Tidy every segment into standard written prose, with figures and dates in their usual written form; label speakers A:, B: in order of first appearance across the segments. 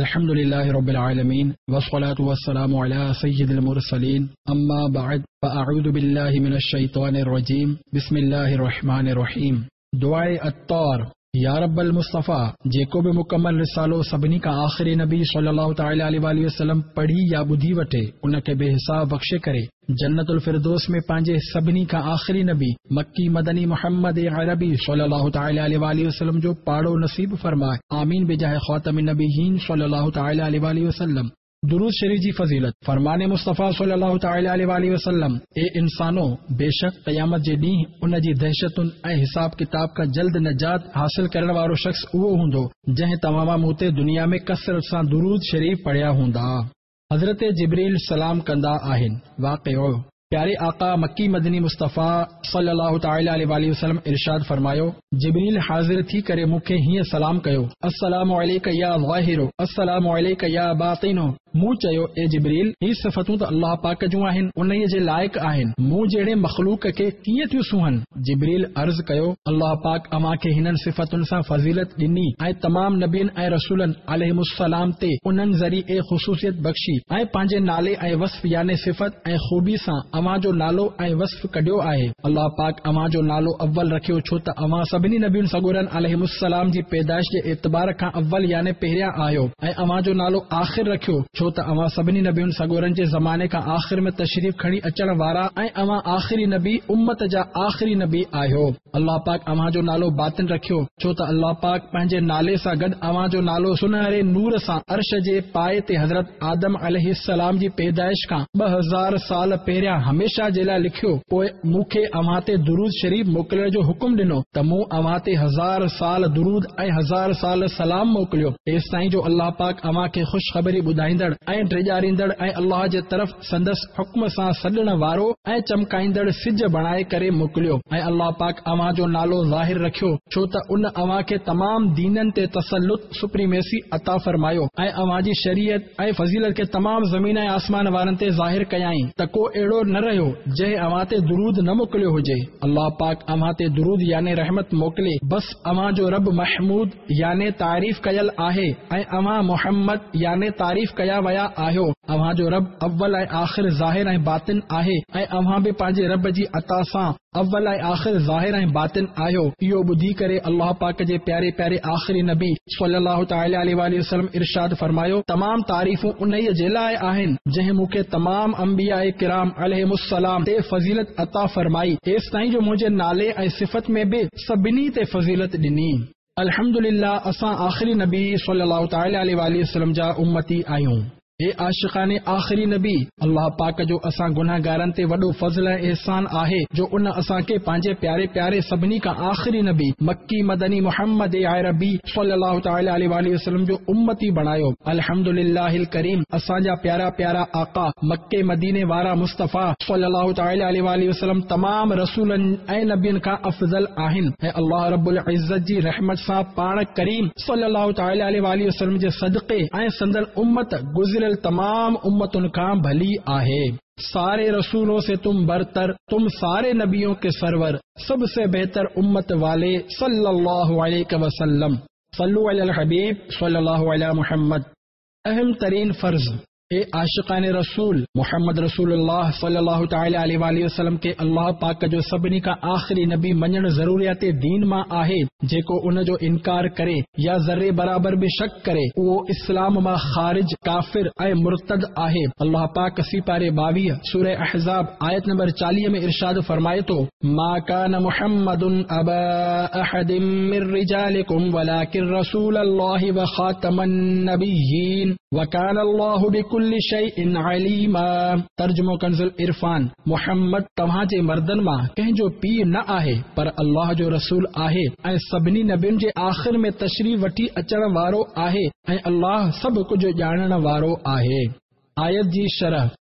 A: अल्हम्दुलिल्लाहि रब्बिल आलमीन वस्सलातु वस्सलामु अला सय्यिदिल मुरसलीन अम्मा बअद फअऊज़ु बिल्लाहि मिनश शैतानिर रजीम बिस्मिल्लाहिर रहमानिर रहीम। दुआए अत्तार। या रब्बल मुस्तफ़ा, जेको भी मुकम्मल रिसालो सभिनी का आखिरी नबी सल्लल्लाहु तआला अलैहि वसल्लम पढ़ी या ॿुधी वठे, उनखे बेहिसाब बख्शे करे जन्नतुल फिरदौस में पंहिंजे सभिनी का आखिरी नबी मक्की मदनी मोहम्मद अरबी सल्लल्लाहु तआला अलैहि वसल्लम जो पाड़ो नसीब फरमाए। आमीन बिजाह खातमिन नबीयीन सल्लल्लाहु तआला अलैहि वसल्लम। दुरूद शरीफ जी फजीलत। फरमाने मुस्तफ़ा सल्लल्लाहु तआला अलैहि वसल्लम, ए इंसानो, बेशक क़यामत जे ॾींहुं उन जी दहशतुनि ऐं हिसाब किताब का जल्द नजात हासिल करण वारो शख्स उहो हूंदो जंहिं तमाम मूं ते दुनिया में कसरत सां दुरूद शरीफ पढ़िया हूंदा। हज़रत जिब्रील सलाम कंदा आहिनि। वाक़िओ। प्यारे आका मक्की मदनी मुस्तफ़ा सल्लल्लाहु तआला अलैहि वसल्लम इरशाद फरमायो, जिब्रील हाज़िर थी करे मूंखे हीअं सलाम कयो, अस्सलामु अलैका या ज़ाहिरो, अस्सलामु अलैका या बातिनो। मूं चयो, ए जिब्रील, ही सिफ़तूं त अल्लाह पाक जूं आहिनि, उन्हीअ जे लाइक़ आहिनि, मूं जहिड़े मख़लूक खे कीअं थियूं सुहनि। जिब्रील अर्ज़ कयो, अल्लाह पाक अव्हां खे हिननि सिफ़तुनि सां फज़ीलत ॾिनी ऐं तमाम नबियनि ऐं रसूलनि अलैहिमुस्सलाम ते उन्हनि ज़रिए ख़ुसूसियत बख़्शी ऐं पंहिंजे नाले ऐं वस्फ़ याने सिफ़त ऐं ख़ूबी सां अव्हां जो नालो ऐं वस्फ़ कढियो आहे। अल्लाह पाक अव्हां जो नालो अव्वल रखियो छो त अव्हां सभिनी नबियुनि सगोरनि अलैहिमुस्सलाम जी पैदाइश जे एतबार खां अव्वल याने पहिरियां आहियो, ऐं अव्हां जो नालो आख़िर रखियो छो त अव्हां सभिनी नबियुनि सगोरनि जे ज़माने खां आख़िर में तशरीफ़ खणी अचण वारा ऐं अव्हां आख़िरी नबी उम्मत जा आख़िरी नबी आहियो। अल्लाह पाक अव्हां जो नालो बातिन रखियो छो त अल्लाह पाक पंहिंजे नाले सां गॾु अव्हां जो नालो सुनहरे नूर सां अर्श जे पाए ते हज़रत आदम अलैहिस्सलाम जी पैदाइश खां 2000 साल पहिरियां हमेशा जे लाइ लिखियो। पोइ मूंखे अव्हां ते दुरूद शरीफ़ मोकिलण जो हुकुम ॾिनो त मूं अव्हां ते 1000 साल दुरूद ऐं 1000 साल सलाम मोकिलियो। तेसि ताईं जो अल्लाह पाक अव्हां खे ख़ुशख़बरी ॿुधाईंदड़ ऐं ड्रिजारींदड़ ऐं अल्लाह जे तरफ़ संदसि हुक्म सां सॾण वारो ऐं चमकाईंदड़ सिज बणाए करे मोकिलियो। ऐं अल्लाह पाक अव्हां जो नालो ज़ाहिर रखियो छो त उन अव्हां खे तमाम दीननि ते तसल्लुत सुप्रीमेसी अता फरमायो ऐं अव्हां जी शरीयत ऐं फज़ीलत खे तमाम ज़मीन ऐं आसमान वारनि ते ज़ाहिर कयाई त को अहिड़ो न रहियो जंहिं अव्हां ते दुरूद न मोकिलियो हुजे। अल्लाह पाक अव्हां ते दुरूद याने रहमत मोकिले। बस अव्हां जो रब महमूद याने तारीफ़ कयल आहे ऐं अव्हां मोहम्मद याने तारीफ़ कया विया आहियो। अव्हां जो रब अव्वल ऐं आख़िर ज़ाहिर ऐं बातिन आहे ऐं अव्हां बि पंहिंजे रब जी अता सां अव्वल ऐं आख़िर ज़ाहिर ऐं बातिन आहियो। इहो ॿुधी करे अल्लाह पाक जे प्यारे प्यारे आख़िरी नबी सल्लल्लाहु तआला अलैहि वसल्लम इरशाद फरमायो, तमाम तारीफ़ूं उन्हीअ जे लाइ आहिनि जंहिं मूंखे तमाम अंबिया किराम अलैहिमुस्सलाम ते फज़ीलत अता फरमाई, तेसि ताईं जो मुंहिंजे नाले ऐं सिफ़त में बि सभिनी ते फज़ीलत ॾिनी। अल्हम्दुलिल्लाह, असां आख़िरी नबी सल्लल्लाहु तआला अलैहि वसल्लम जा उम्मती आहियूं। हे आशिक़ाने आख़िरी नबी, अल्लाह पाक जो असां गुनाहगारनि ते वॾो फज़ल ऐं एहसान आहे जो उन असां खे पंहिंजे प्यारे प्यारे सभिनी खां आख़िरी नबी मक्की मदनी मोहम्मद अरबी सल्लल्लाहु तआला अलैहि वसल्लम जो उम्मती बणायो। अल्हम्दुलिल्लाहिल करीम, असांजा प्यारा प्यारा आका मक्के मदीने वारा मुस्तफ़ा सल्लल्लाहु तआला अलैहि वसल्लम तमाम रसूलनि ऐं नबियनि खां अफ़ज़ल आहिनि ऐं अल्लाह रब्बुल इज़्ज़त जी रहमत सां पाण करीम सल्लल्लाहु तआला अलैहि वसल्लम जे सदक़े ऐं संदन उम्मत गुज़िरियल तमाम उम्मतुन खां भली आहे। सारे रसूलों से तुम बरतर, तुम सारे नबियों के सरवर, सबसे बेहतर उम्मत वाले सल्लल्लाहु अलैहि वसल्लम। सल्लु अलल हबीब सल्लल्लाहु अला मुहम्मद। अहम तरीन फर्ज। ए आशिक़ाने रसूल मोहम्मद रसूलुल्लाह सल्लल्लाहु तआला अलैहि वसल्लम के अल्लाह पाक जो सभिनी का आख़िरी नबी मञण ज़रूरियात दीन मां आहे। जेको उन जो इनकार करे या ज़र्रे बराबर भी शक करे उहो इस्लाम मां ख़ारिज, काफ़िर ऐं मुर्तद आहे। अल्लाह पाक सिपारे 22 सूरह अहज़ाब आयत नंबर 40 में इरशाद फरमाए तो, मा कान मुहम्मदुन अबा अहदिम मिर रिजालिकुम वलाकिन रसूलल्लाहि व खातमन नबिय्यीन व कान अल्लाहु बिकुल्लि शैइन अलीमा। तर्जुमो कंज़ुल इरफान। मुहम्मद तव्हां जे मर्दनि मां कंहिंजो पीउ न आहे पर अल्लाह जो रसूल आहे ऐं सभिनी नबियुनि जे आख़िर में तशरीफ़ वठी अचण वारो आहे ऐं अल्लाह सभु कुझु ॼाणण वारो आहे। आयत जी शरह।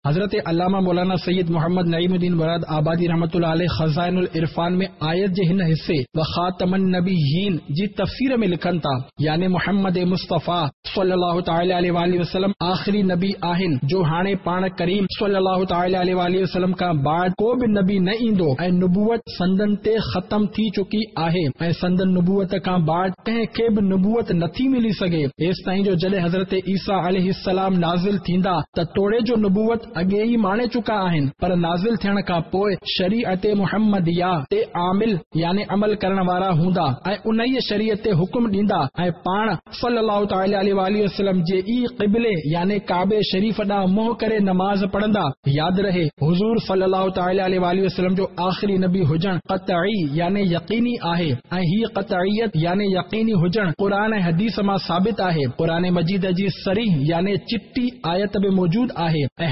A: हजरत अल्लामा मौलाना सैयद मोहम्मद नईमुद्दीन मुराद आबादी रहमतुल्लाह अलैह खज़ाइनुल इरफान में आयत जे हिन हिस्से व ख़ातमुन नबिय्यीन जी तफ़सीर में लिखनि था, यानी मोहम्मद मुस्तफ़ा सल्लल्लाहु तआला अलैहि वसल्लम आख़िरी नबी आहिनि जो हाणे पाण करीम सल्लल्लाहु तआला अलैहि वसल्लम खां बाद को बि नबी न ईंदो ऐं नुबुवत संदन ते ख़त्म थी चुकी आहे ऐं संदन नुबुवत खां बाद कंहिंखे बि नुबुवत नथी मिली सघे एसि ताईं जो जॾहिं हज़रत ईसा अलैहिस्सलाम नाज़िल थींदा त तोड़े जो नुबुवत अॻे ई माणे चुका आहिनि, पर नाज़िल थियण खां पोइ शरीअत मुहम्मदिया ते आमिल यानी अमल करण वारा हूंदा ऐं उन्हीअ शरीयत ते हुकुम ॾींदा ऐं पाण सल्लल्लाहु तआला अलैहि वसल्लम जे ई क़िबले यानी काबे शरीफ़ ॾांहुं मुंहुं करे नमाज़ पढ़ंदा। यादि रहे हुज़ूर सल्लल्लाहु तआला अलैहि वसल्लम जो आख़िरी नबी हुजण क़तई यानी यकीनी आहे ऐं हीअ क़तईयत यानी यकीनी हुजण क़ुरान ऐं हदीस मां साबित आहे। क़ुरान मजीद जी सरीह यानी चिट्टी आयत बि मौजूद आहे ऐं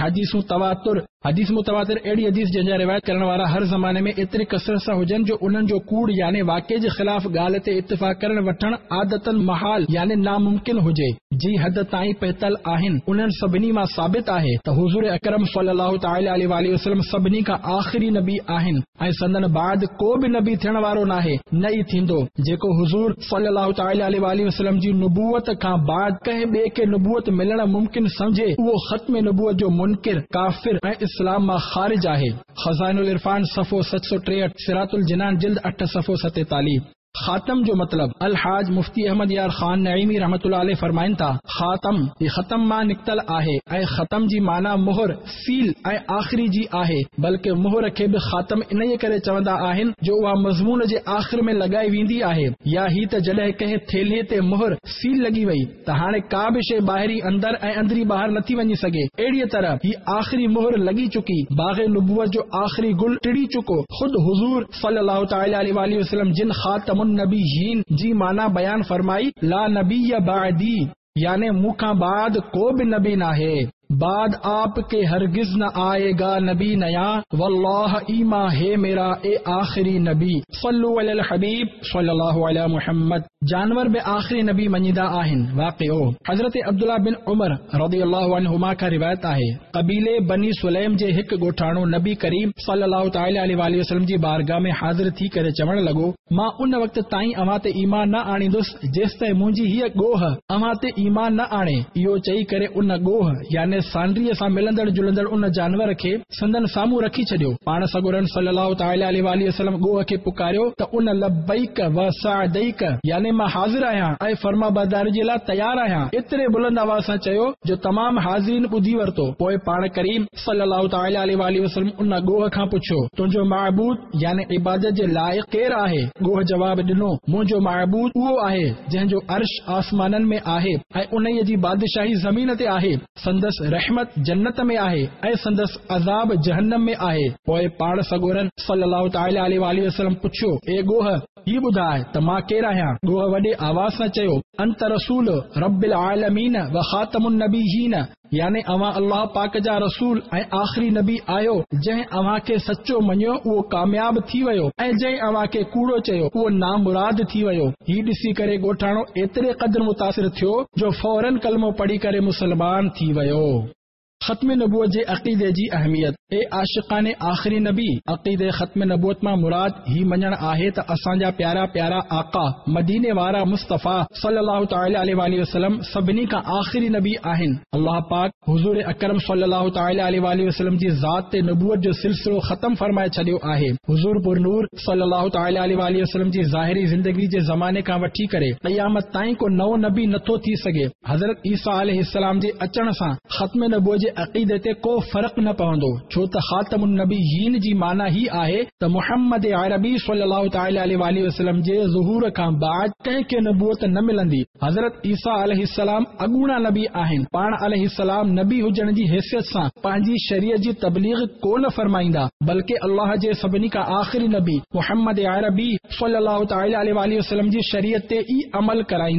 A: हदीस मुतवातिर अहिड़ी हदीस जंहिंजा रिवायत करण वारा हर ज़माने में एतिरी कसरत सां हुजनि जो उन्हनि जो कूड़ यानी वाक़े जे ख़िलाफ़ ॻाल्हि ते इत्तिफ़ाक़ करण वठण आदतन महाल यानी नामुमकिन हुजे जी हद ताईं पहुतल आहिनि। उन्हनि सभिनी मां साबित आहे त हुज़ूर अकरम सल्लल्लाहु तआला अलैहि वसल्लम सभिनी खां आख़िरी नबी आहिनि ऐं संदन बाद को बि नबी थियण वारो नाहे न ई थींदो। जेको हुज़ूर सल्लल्लाहु तआला अलैहि वसल्लम जी नुबुवत खां बाद कंहिं ॿिए खे नुबुवत मिलण मुमकिन समझे उहो ख़त्म नुबुवत जो मुनकिर काफ़िर ऐं इस्लाम मां ख़ारिज आहे। खज़ाइनुल इरफान सफ़ो 763, सिरातुल जिनान जिल्द 8 सफ़ो 47। खातम जो मतलब अलहाज मुफ्ती अहमद यार खान नईमी रहमतुल्लाह अलैह फरमाइनि था, खातम ये ख़त्म मां निकतल आहे ऐं ख़त्म जी माना मुहर सील ऐं आख़िरी जी आहे, बल्कि मुहर खे बि ख़ातम इन करे चवंदा आहिनि जो उहा मज़मून जे आख़िर में लॻाई वेंदी आहे। या ही त जॾहिं कंहिं थेलीअ ते मुहर सील लॻी वई त हाणे का बि शइ ॿाहिरी अंदर ऐं अंदरी ॿाहिरि नथी वञी सघे। अहिड़ीअ तरह ही आख़िरी मुहर लॻी चुकी, बाग़े नुबुवत जो आख़िरी गुल टिड़ी चुको। ख़ुद हुज़ूर सल्लल्लाहु तआला अलैहि वसल्लम जिन ख़ातमुन नबिय्यीन जी माना बयान फरमाई, ला नबिय्य बादी यानी मूंखां बाद को बि नबी नाहे, बाद आपके हरगिज न आएगा नबी नया, वल्लाह ईमा है मेरा ए आखिरी नबी, सल्लु अलल हबीब सल्लल्लाहु अलैहि मुहम्मद। जानवर बि आखिरी नबी मञीदा आहिनि। वाक़िओ हज़रत अब्दुल्लाह बिन उमर रज़ियल्लाहु अन्हुमा खां रिवायत आहे, कबीले बनी सुलैम जे हिकु ॻोठाणो नबी करीम सल्लल्लाहु तआला अलैहि वसल्लम जी बारगाह में हाज़िर थी करे चवण लॻो, मां उन वक़्त ताईं अव्हां ते ईमान न आणींदुसि जेसि ताईं मुंहिंजी हीअ ॻोह अव्हां ते ईमान न आणे। इहो चई करे उन ॻोह यानी सांड्रीअ सां मिलंदड़ जुलंदड़ उन जानवर खे संदन साम्हूं रखी छॾियो। पाण सगोरन सल्लल्लाहु तआला अलैहि वसल्लम ॻोह खे पुकारियो त उन लब्बैक व सअदैक यानी मां हाज़िर आहियां ऐं फर्मा बरदारी जे लाइ तयार आहियां एतिरे बुलंद आवाज़ सां चयो जो तमाम हाज़िरीन ॿुधी वरितो। पोइ पाण करीम सल्लल्लाहु तआला अलैहि वसल्लम उन ॻोह खां पुछियो, तुंहिंजो महबूद यानी इबादत जे लाइक़ केरु आहे? ॻोह जवाब ॾिनो, मुंहिंजो महबूद उहो आहे जंहिंजो अर्श आसमाननि में आहे ऐं उन्हीअ जी बादशाही ज़मीन ते आहे, संदसि रहमत जन्नत में आहे ऐं संदसि अज़ाब जहन्नम में आहे। पोइ पाण सगोरन सल्लल्लाहु तआला अलैहि वसल्लम पुछियो, ए ॻोह ही ॿुधाए त मां केरु आहियां? ॻोह वॾे आवाज़ सां चयो, अंत रसूल रब्बिल आलमीन व ख़ातमुन नबिय्यीन यानी अव्हां अल्लाह पाक जा रसूल ऐं आख़िरी नबी आहियो। जंहिं अव्हां खे सचो मञियो उहो कामयाब थी वियो ऐं जंहिं अव्हां खे कूड़ो चयो उहो नामुराद थी वियो। ही ॾिसी करे ॻोठाणो एतिरे क़दुरु मुतासिर थियो जो फौरन कलमो पढ़ी करे मुसलमान थी वियो। ख़त्म नबूवत जे अक़ीदे जी अहमियत। ए आशिक़ाने आख़िरी नबी, अक़ीदे ख़त्म नबूवत मां मुराद ही मञण आहे त असांजा प्यारा प्यारा आका मदीने वारा मुस्तफ़ा सल्लल्लाहु तआला अलैहि वसल्लम सभिनी खां आख़िरी नबी आहिनि। अल्लाह पाक हुज़ूर अकरम सल्लल्लाहु तआला अलैहि वसल्लम जी ज़ात ते नबूवत जो सिलसिलो ख़त्म फरमाए छॾियो आहे। हुज़ूर पुरनूर सल्लल्लाहु तआला अलैहि वसल्लम जी ज़ाहिरी ज़िंदगी जे ज़माने खां वठी करे क़यामत ताईं को नओं नबी नथो थी सघे। हज़रत ईसा अलैहिस्सलाम जे अचण सां ख़त्म नबूवत जे अक़ीदे ते को फ़र्क़ न पवंदो, छो त ख़ातमुन नबिय्यीन जी माना ही आहे त मुहम्मद अरबी सल्लल्लाहु तआला अलैहि वसल्लम जे ज़ुहूर खां बाद कंहिंखे नबूवत न मिलंदी। हज़रत ईसा अलैहिस्सलाम अॻूणा नबी आहिनि। पाण अलैहिस्सलाम नबी हुजण जी हैसियत सां पंहिंजी शरीयत जी तबलीग कोन फरमाईंदा, बल्कि अल्लाह जे सभिनी खां आख़िरी नबी मुहम्मद अरबी सल्लल्लाहु तआला अलैहि वसल्लम जी शरीयत ते ई अमल कराईंदा।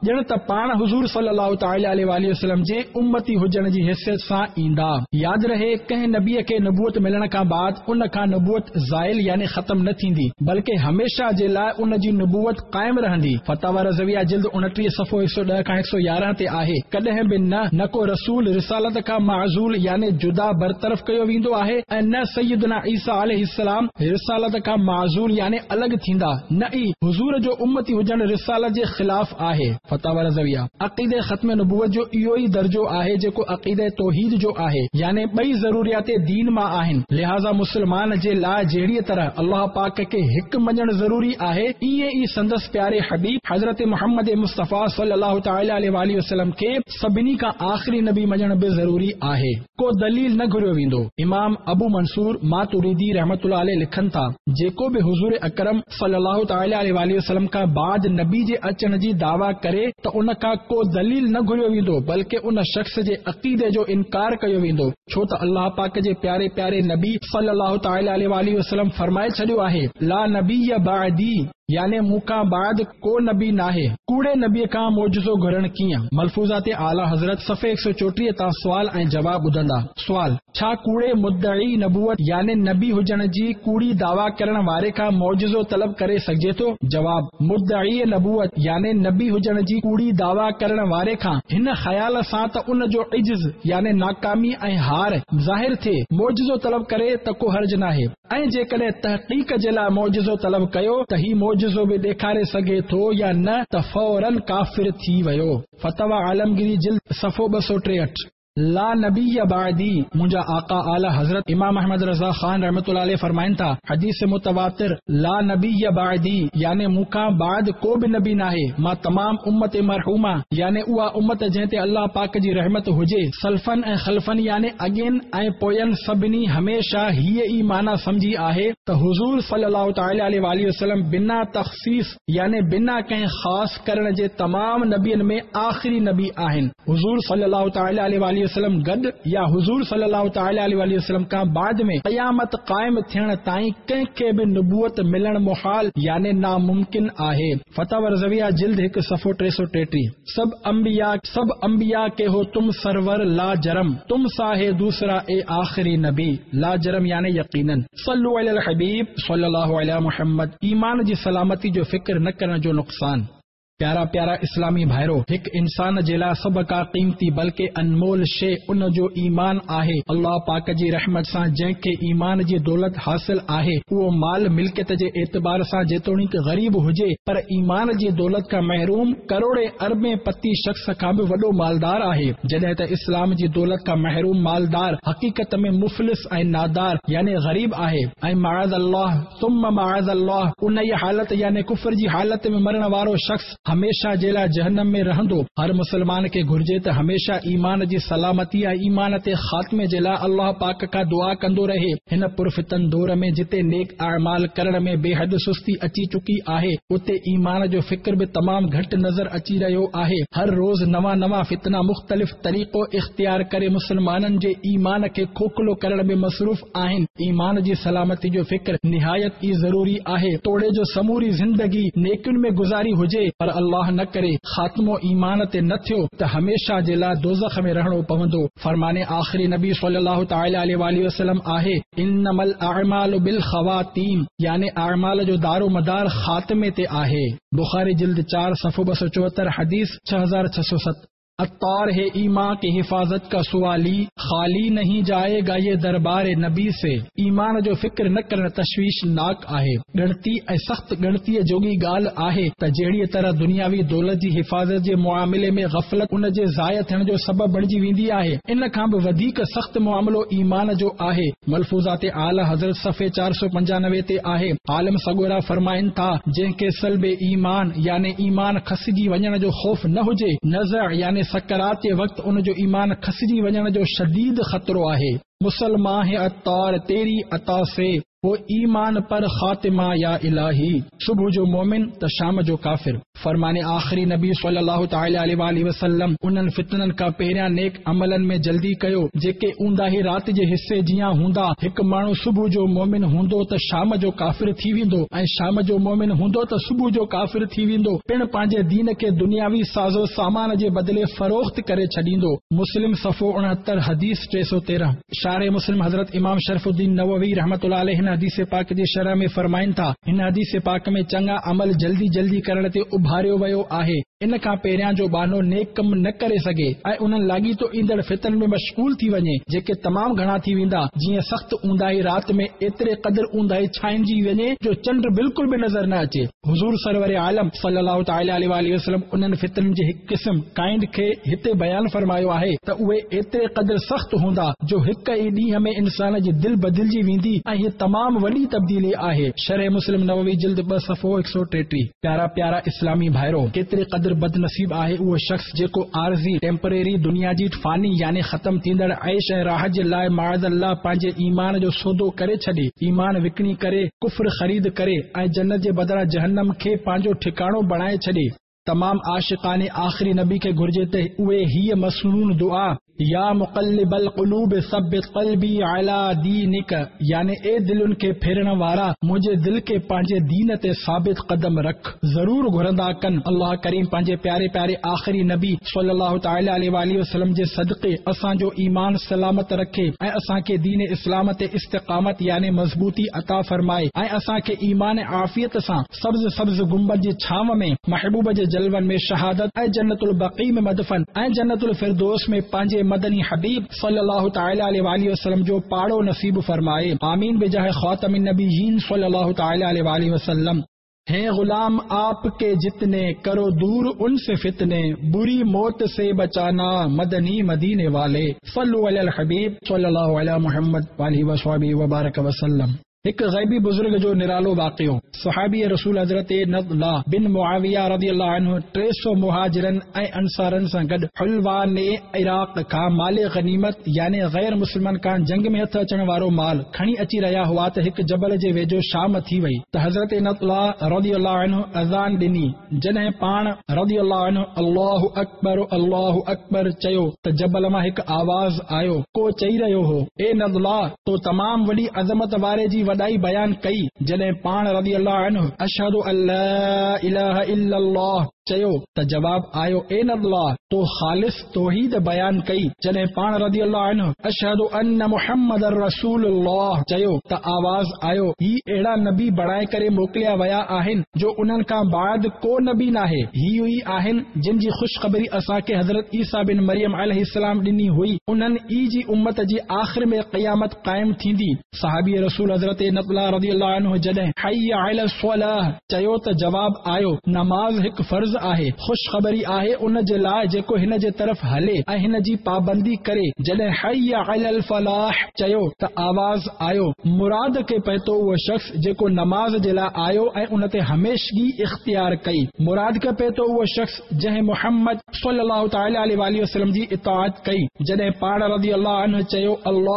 A: ॼण त पाण हुज़ूर सल्लल्लाहु तआला अलैहि वसल्लम जे उम्मती हुजण जी हैसियत सां ईंदा। यादि रहे, कंहिं नबीअ खे नबूअत मिलण खां बाद उन खां नबूअत ज़ाइल यानी ख़त्म न थींदी, बल्कि हमेशा जे लाइ उन जी नबूअत कायम रहंदी। फतावा रज़विया जिल्द 29 सफ़ो 110 खां 111 ते आहे, कॾहिं बि न को रसूल रिसालत खां माज़ूल यानी जुदा बरतरफ़ कयो वेंदो आहे ऐं न सैयदना ईसा अलैहिस्सलाम रिसालत खां माज़ूल यानी अलॻि थींदा, न ई हुज़ूर जो उम्मती हुजण रिसालत जे ख़िलाफ़ आहे। फतावा रज़विया अक़ीदे ख़त्म नबूवत जो इहो ई दर्जो आहे जेको अक़ीदे तौहीद जो आहे, यानी ॿई ज़रूरियात दीन मां आहिनि। लिहाज़ा मुस्लमान जे लाइ जहिड़ीअ तरह अल्लाह पाक खे हिकु मञणु ज़रूरी आहे, ईअं ई संदसि प्यारे हबीब हज़रत मुहम्मद मुस्तफ़ा सल्लल्लाहु तआला अलैहि वसल्लम खे सभिनी खां आख़िरी नबी मञणु बि ज़रूरी आहे। को दलील न घुरियो वेंदो। इमाम अबू मंसूर मातुरीदी रहमतुल्लाह अलैहि लिखनि था, जेको बि हुज़ूर अकरम सल्लल्लाहु तआला अलैहि वसल्लम खां बाद नबी जे अचण जी दावा करे त उन खां को दलील न घुरियो वेंदो, बल्कि उन शख़्स जे अक़ीदे जो इनकार कयो वेंदो, छो त अल्लाह पाक जे प्यारे प्यारे नबी सल्लल्लाहु तआला अलैहि वसल्लम फरमाए छॾियो आहे, ला नबीय बादी, यानी मूंखां बाद को नबी नाहे। कूड़े नबीअ खां मौजज़ो घुरण कीअं? मलफूज़ात आला हज़रत सफ़े 134 तां सुवाल ऐं जवाब ॿुधंदा। सुवाल, छा कूड़े मुद्दई नबूवत यानी नबी हुजण जी कूड़ी दावा करण वारे खां मौजज़ो तलब करे सघिजे थो? जवाब, मुद्दई नबूवत यानी नबी हुजण जी कूड़ी दावा करण वारे खां हिन ख़याल सां त उन जो इज्ज़ यानी नाकामी ऐं हार ज़ाहिर थिए मौजज़ो तलब करे त को हर्ज नाहे, ऐं जेकॾहिं तहक़ीक़ जे लाइ मौजज़ो तलब कयो त ही मौजज़ो बि ॾेखारे सघे थो या न त फौरन काफ़िर थी वियो। फतवा आलमगिरी जिल्द सफ़ो 263। ला नबीय बादी, मुंहिंजा आका आला हज़रत इमाम अहमद रज़ा ख़ान रहमतुल्लाह अलैहि फरमाइनि था, हदीस मुतवातिर, ला नबीय बादी यानी मूंखां बाद को बि नबी नाहे। मां तमाम उम्मत मरहूमा यानी उहा उम्मत जंहिं ते अल्लाह पाक जी रहमत हुजे, सल्फन ऐं ख़ल्फन यानी अॻियनि ऐं पोयनि सभिनी हमेशा हीअ ई माना समझी आहे त हुज़ूर सल्लल्लाहु तआला अलैहि वसल्लम बिना तख़सीस यानी बिना कंहिं ख़ास करण जे तमाम नबियनि में आख़िरी नबी आहिनि। हुज़ूर सल्लल्लाहु तआला अलैहि वसल्लम गॾु या हुज़ूर सल्लल्लाहु तआला अलैहि वसल्लम खां बाद में क़यामत क़ाइम थियण ताईं कंहिंखे बि नबूवत मिलण मुहाल यानी नामुमकिन आहे। फतावा रज़विया जिल्द 1 सफ़ो 333। सब अंबिया के हो तुम सरवर ला जरम, तुम साहे दूसरा ए आखिरी नबी। ला जरम यानी यकीनन। सल्लु अलल हबीब सल्लल्लाहु अलैहि मुहम्मद। ईमान जी सलामती जो फिक्र न करण जो नुक़सान। प्यारा प्यारा इस्लामी भाइरो, हिक इंसान जे लाइ सभ खां क़ीमती बल्कि अनमोल शइ उन जो ईमान आहे। अल्लाह पाक जी रहमत सां जंहिंखे ईमान जी दौलत हासिल आहे, उहो माल मिल्कियत जे एतबार सां जेतोणीक ग़रीब हुजे, पर ईमान जी दौलत खां महरूम करोड़े अरबे पति शख़्स खां बि वॾो मालदार आहे। जॾहिं त इस्लाम जी दौलत खां महरूम मालदार हक़ीक़त में मुफ़लिस ऐं नादार यानी ग़रीब आहे। ऐं माअज़ अल्लाह सुम्मा माअज़ अल्लाह, उन ई हालत यानी कुफ्र जी हालत में मरण वारो शख़्स हमेशा जे लाइ जहन्नम में रहंदो। हर मुसलमान खे घुर्जे त हमेशा ईमान जी सलामती ऐं ईमान ते ख़ात्मे जे लाइ अल्लाह पाक खां दुआ कंदो रहे। हिन पुरफितन दौर में जिते नेक अमाल करण में बेहद सुस्ती अची चुकी आहे, उते ईमान जो फिक्र बि तमाम घटि नज़र अची रहियो आहे। हर रोज़ नवां फितना मुख़्तलिफ़ तरीक़ो इख्तियार करे मुसलमाननि जे ईमान खे खोखलो करण में मसरूफ़ आहिनि। ईमान जी सलामती जो फिक्र निहायत ई ज़रूरी आहे। तोड़े जो समूरी ज़िंदगी नेकियुनि में गुज़ारी हुजे, पर अल्लाह न करे ख़ात्मो ईमान ते न थियो त हमेशा जे लाइ दोज़ख में रहणो पवंदो। फरमाने आख़िरी नबी सल्लल्लाहु तआला अलैहि वसल्लम आहे, इन्नमल अअमालु बिल ख़वातीम, यानी अअमाल जो दारो मदार ख़ात्मे ते आहे। बुखारी जिल्द 4 सफ़ो 274 हदीस 6607। अत्तार है ईमान की हिफाजत का सवाली, खाली नहीं जाएगा ये दरबार नबी से। ईमान जो फिक्र न करण तशवीशनाक आहे। गणती ऐं सख्त गणतीअ जोगी ॻाल्हि आहे त जहिड़ी तरह दुनियावी दौलत जी हिफ़ाज़त जे मुआमिले में ग़फ़लत उन जे ज़ाय थियण जो सबबु बणिजी वेंदी आहे, इन खां बि वधीक सख्त मुआमिलो ईमान जो आहे। मलफूज़ात आला हज़रत सफ़े 495 ते आहे। आलम सगोरा फरमाइनि था, जंहिंखे सल्बे ईमान यानी ईमान खसिजी वञण जो ख़ौफ़ न हुजे, नज़र यानी सकरात जे वक्त उन जो ईमान खसिजी वञण जो शदीद ख़तरो आहे। मुसलमान है अत्तार तेरी अता से, वो ईमान पर खातिमा या इलाही, सुबह जो मोमिन त शाम जो काफिर। फरमाने आखिरी नबी सल्लल्लाहु तआला अलैहि वसल्लम उन्हनि फितननि खां पहिरियां नेक अमलनि में जल्दी कयो जेके ऊंदाही राति जे हिस्से जियां हूंदा। हिकु माण्हू सुबह जो मोमिन हूंदो त शाम जो काफिर थी वेंदो ऐं शाम जो मोमिन हूंदो त सुबह जो काफिर थी वेंदो। पिण पंहिंजे दीन खे दुनियावी साज़ो सामान जे बदिले फरोख्त करे छॾींदो। मुस्लिम सफ़ो 69 हदीस 313। शारे मुस्लिम हज़रत इमाम शरफुद्दीन नववी रहमतुल्लाह अलैहि हिन हदीस पाक जी शरह में फरमाइनि था, हिन हदीस पाक में चङा अमल जल्दी जल्दी करण ते उभारियो वियो आहे। इन खां पहिरियां जो बहानो नेक कम न करे सघे ऐं उन्हनि लाॻीतो ईंदड़ फितन में मशगूल थी वञे जेके तमामु घणा थी वेंदा। जीअं सख़्त ऊंदाही राति में एतिरे क़दुरु ऊंदाही छाइंजी वञे जो चंड बिल्कुल भी नज़र न अचे। हुज़ूर सरवर आलम सल्लल्लाहु तआला अलैहि वसल्लम उन्हनि फितननि जे हिकु क़िस्म काइंड खे हिते बयान फरमायो आहे त उहे एतिरे क़दुरु सख़्त हूंदा जो हिक ई ॾींहं में इंसान जी दिलि बदिलजी वेंदी ऐं हीअ तमामु वॾी तब्दीली आहे। शरह मुस्लिम नववी जिल्द 2 सफ़ो 133। प्यारा प्यारा इस्लामी भाइरो, केतिरे क़दुरु बदनसीब आहे उहो शख्स जेको आरज़ी टेम्परेरी दुनिया जी फानी यानी ख़त्म थींदड़ ऐश ऐं राहत जे लाइ माअज़ल्लाह पंहिंजे ईमान जो सौदो करे छॾे, ईमान विकिणी करे कुफ्र ख़रीद करे ऐं जन्नत जे बदिरां जहन्नम खे पंहिंजो ठिकाणो बणाए छॾे। तमाम आशिकाने आखिरी नबी के घुर्जे ते उहे हीअ मसनून दुआ या मुक़ल्लिबल क़ुलूब सब्बित क़ल्बी अला दीनिक, यानी ए दिलुनि के फेरण वारा मुझे दिल के पंहिंजे दीन ते साबित कदम रख। जरूर घुरंदा कन अल्लाह करीम पंहिंजे प्यारे प्यारे आखिरी नबी सल्लल्लाहु तआला अलैहि वसल्लम जे सदक़े असांजो ईमान सलामत रखे ऐं असांखे दीन इस्लाम ते इस्तिक़ामत यानी मज़बूती अता फरमाए ऐं असांखे ईमान आफ़ियत सां सब्ज़ सब्ज़ गुंबद जी छाव में महबूब जे जलवन में शहादत ऐं जन्नतुल बक़ी में मदफन ऐं जन्नतुल फिरदौस में पंहिंजे मदनी हबीब सल्लल्लाहु तआला अलैहि वसल्लम जो पाड़ो नसीब फरमाए। आमीन बेजाह खातमिन नबीयीन सल्लल्लाहु तआला अलैहि वसल्लम। है गुलाम आपके जितने करो दूर उनसे फितने, बुरी मौत से बचाना मदनी मदीने वाले। सल्लु अलल हबीब सल्लल्लाहु अलैहि मुहम्मद वालिहि वसहबिहि वबारक वसल्लम। एक गैबी बुजुर्ग जो निरालो वाक़ियो। सहाबी रसूल हज़रत नदला बिन मुआविया रज़ियल्लाहु अन्हु 300 मुहाजिरन ऐं अंसारन सां गॾु हुलवान इराक खां माले गनीमत यानी गैर मुस्लिमन खां जंग में हथ अचण वारो माल खणी अची रहिया हुआ त हिकु जबल जे वेझो शाम थी वई त हज़रत नदला रज़ियल्लाहु अन्हु अज़ान ॾिनी। जॾहिं पाण रज़ियल्लाहु अन्हु अल्लाहु अकबर चयो त जबल मां हिकु आवाज़ आयो। को चई रहियो हो, ए नदला तो तमाम वॾी अज़मत वारे जी वॾाई बयान कई। जॾहिं पाण रज़ियल्लाहु अन्हु अशहदु अल्ला इलाहा इल्लल्लाह चयो त जवाब आयो, ए नदला तो खालिस तौहीद बयान कई। जॾहिं पाण रज़ियल्लाहु अन्हु अशहदु अन्न मुहम्मदर रसूलुल्लाह चयो त आवाज़ आयो, ही अहिड़ा नबी बणाए करे मोकिलिया विया आहिनि जो उन्हनि खां बाद को नबी नाहे। ही आहिनि जिन जी ख़ुशख़बरी असांखे हज़रत ईसा बिन मरियम अलैहिस्सलाम ॾिनी हुई। उन्हनि ई जी उम्मत जी आख़िर में क़यामत क़ाइम थींदी। सहाबी रसूल हज़रत नदला रज़ियल्लाहु अन्हु जॾहिं हय्य अला स्वलाह चयो त जवाब आयो, नमाज हिकु फर्ज़ आहे, ख़ुशख़बरी आहे उन जे लाइ जेको हिन जे तरफ़ हले ऐं हिन जी पाबंदी करे। जॾहिं हय्य अलल फलाह चयो त आवाज़ आयो, मुराद के पए तो उहो शख़्स जेको नमाज जे लाइ आयो ऐं उन ते हमेशगी इख्तियार कई। मुराद के पए तो उहो शख़्स जंहिं मुहम्मद सल्लल्लाहु तआला अलैहि वसल्लम जी इताअत कई। जॾहिं पाण रज़ियल्लाहु अन्हु चयो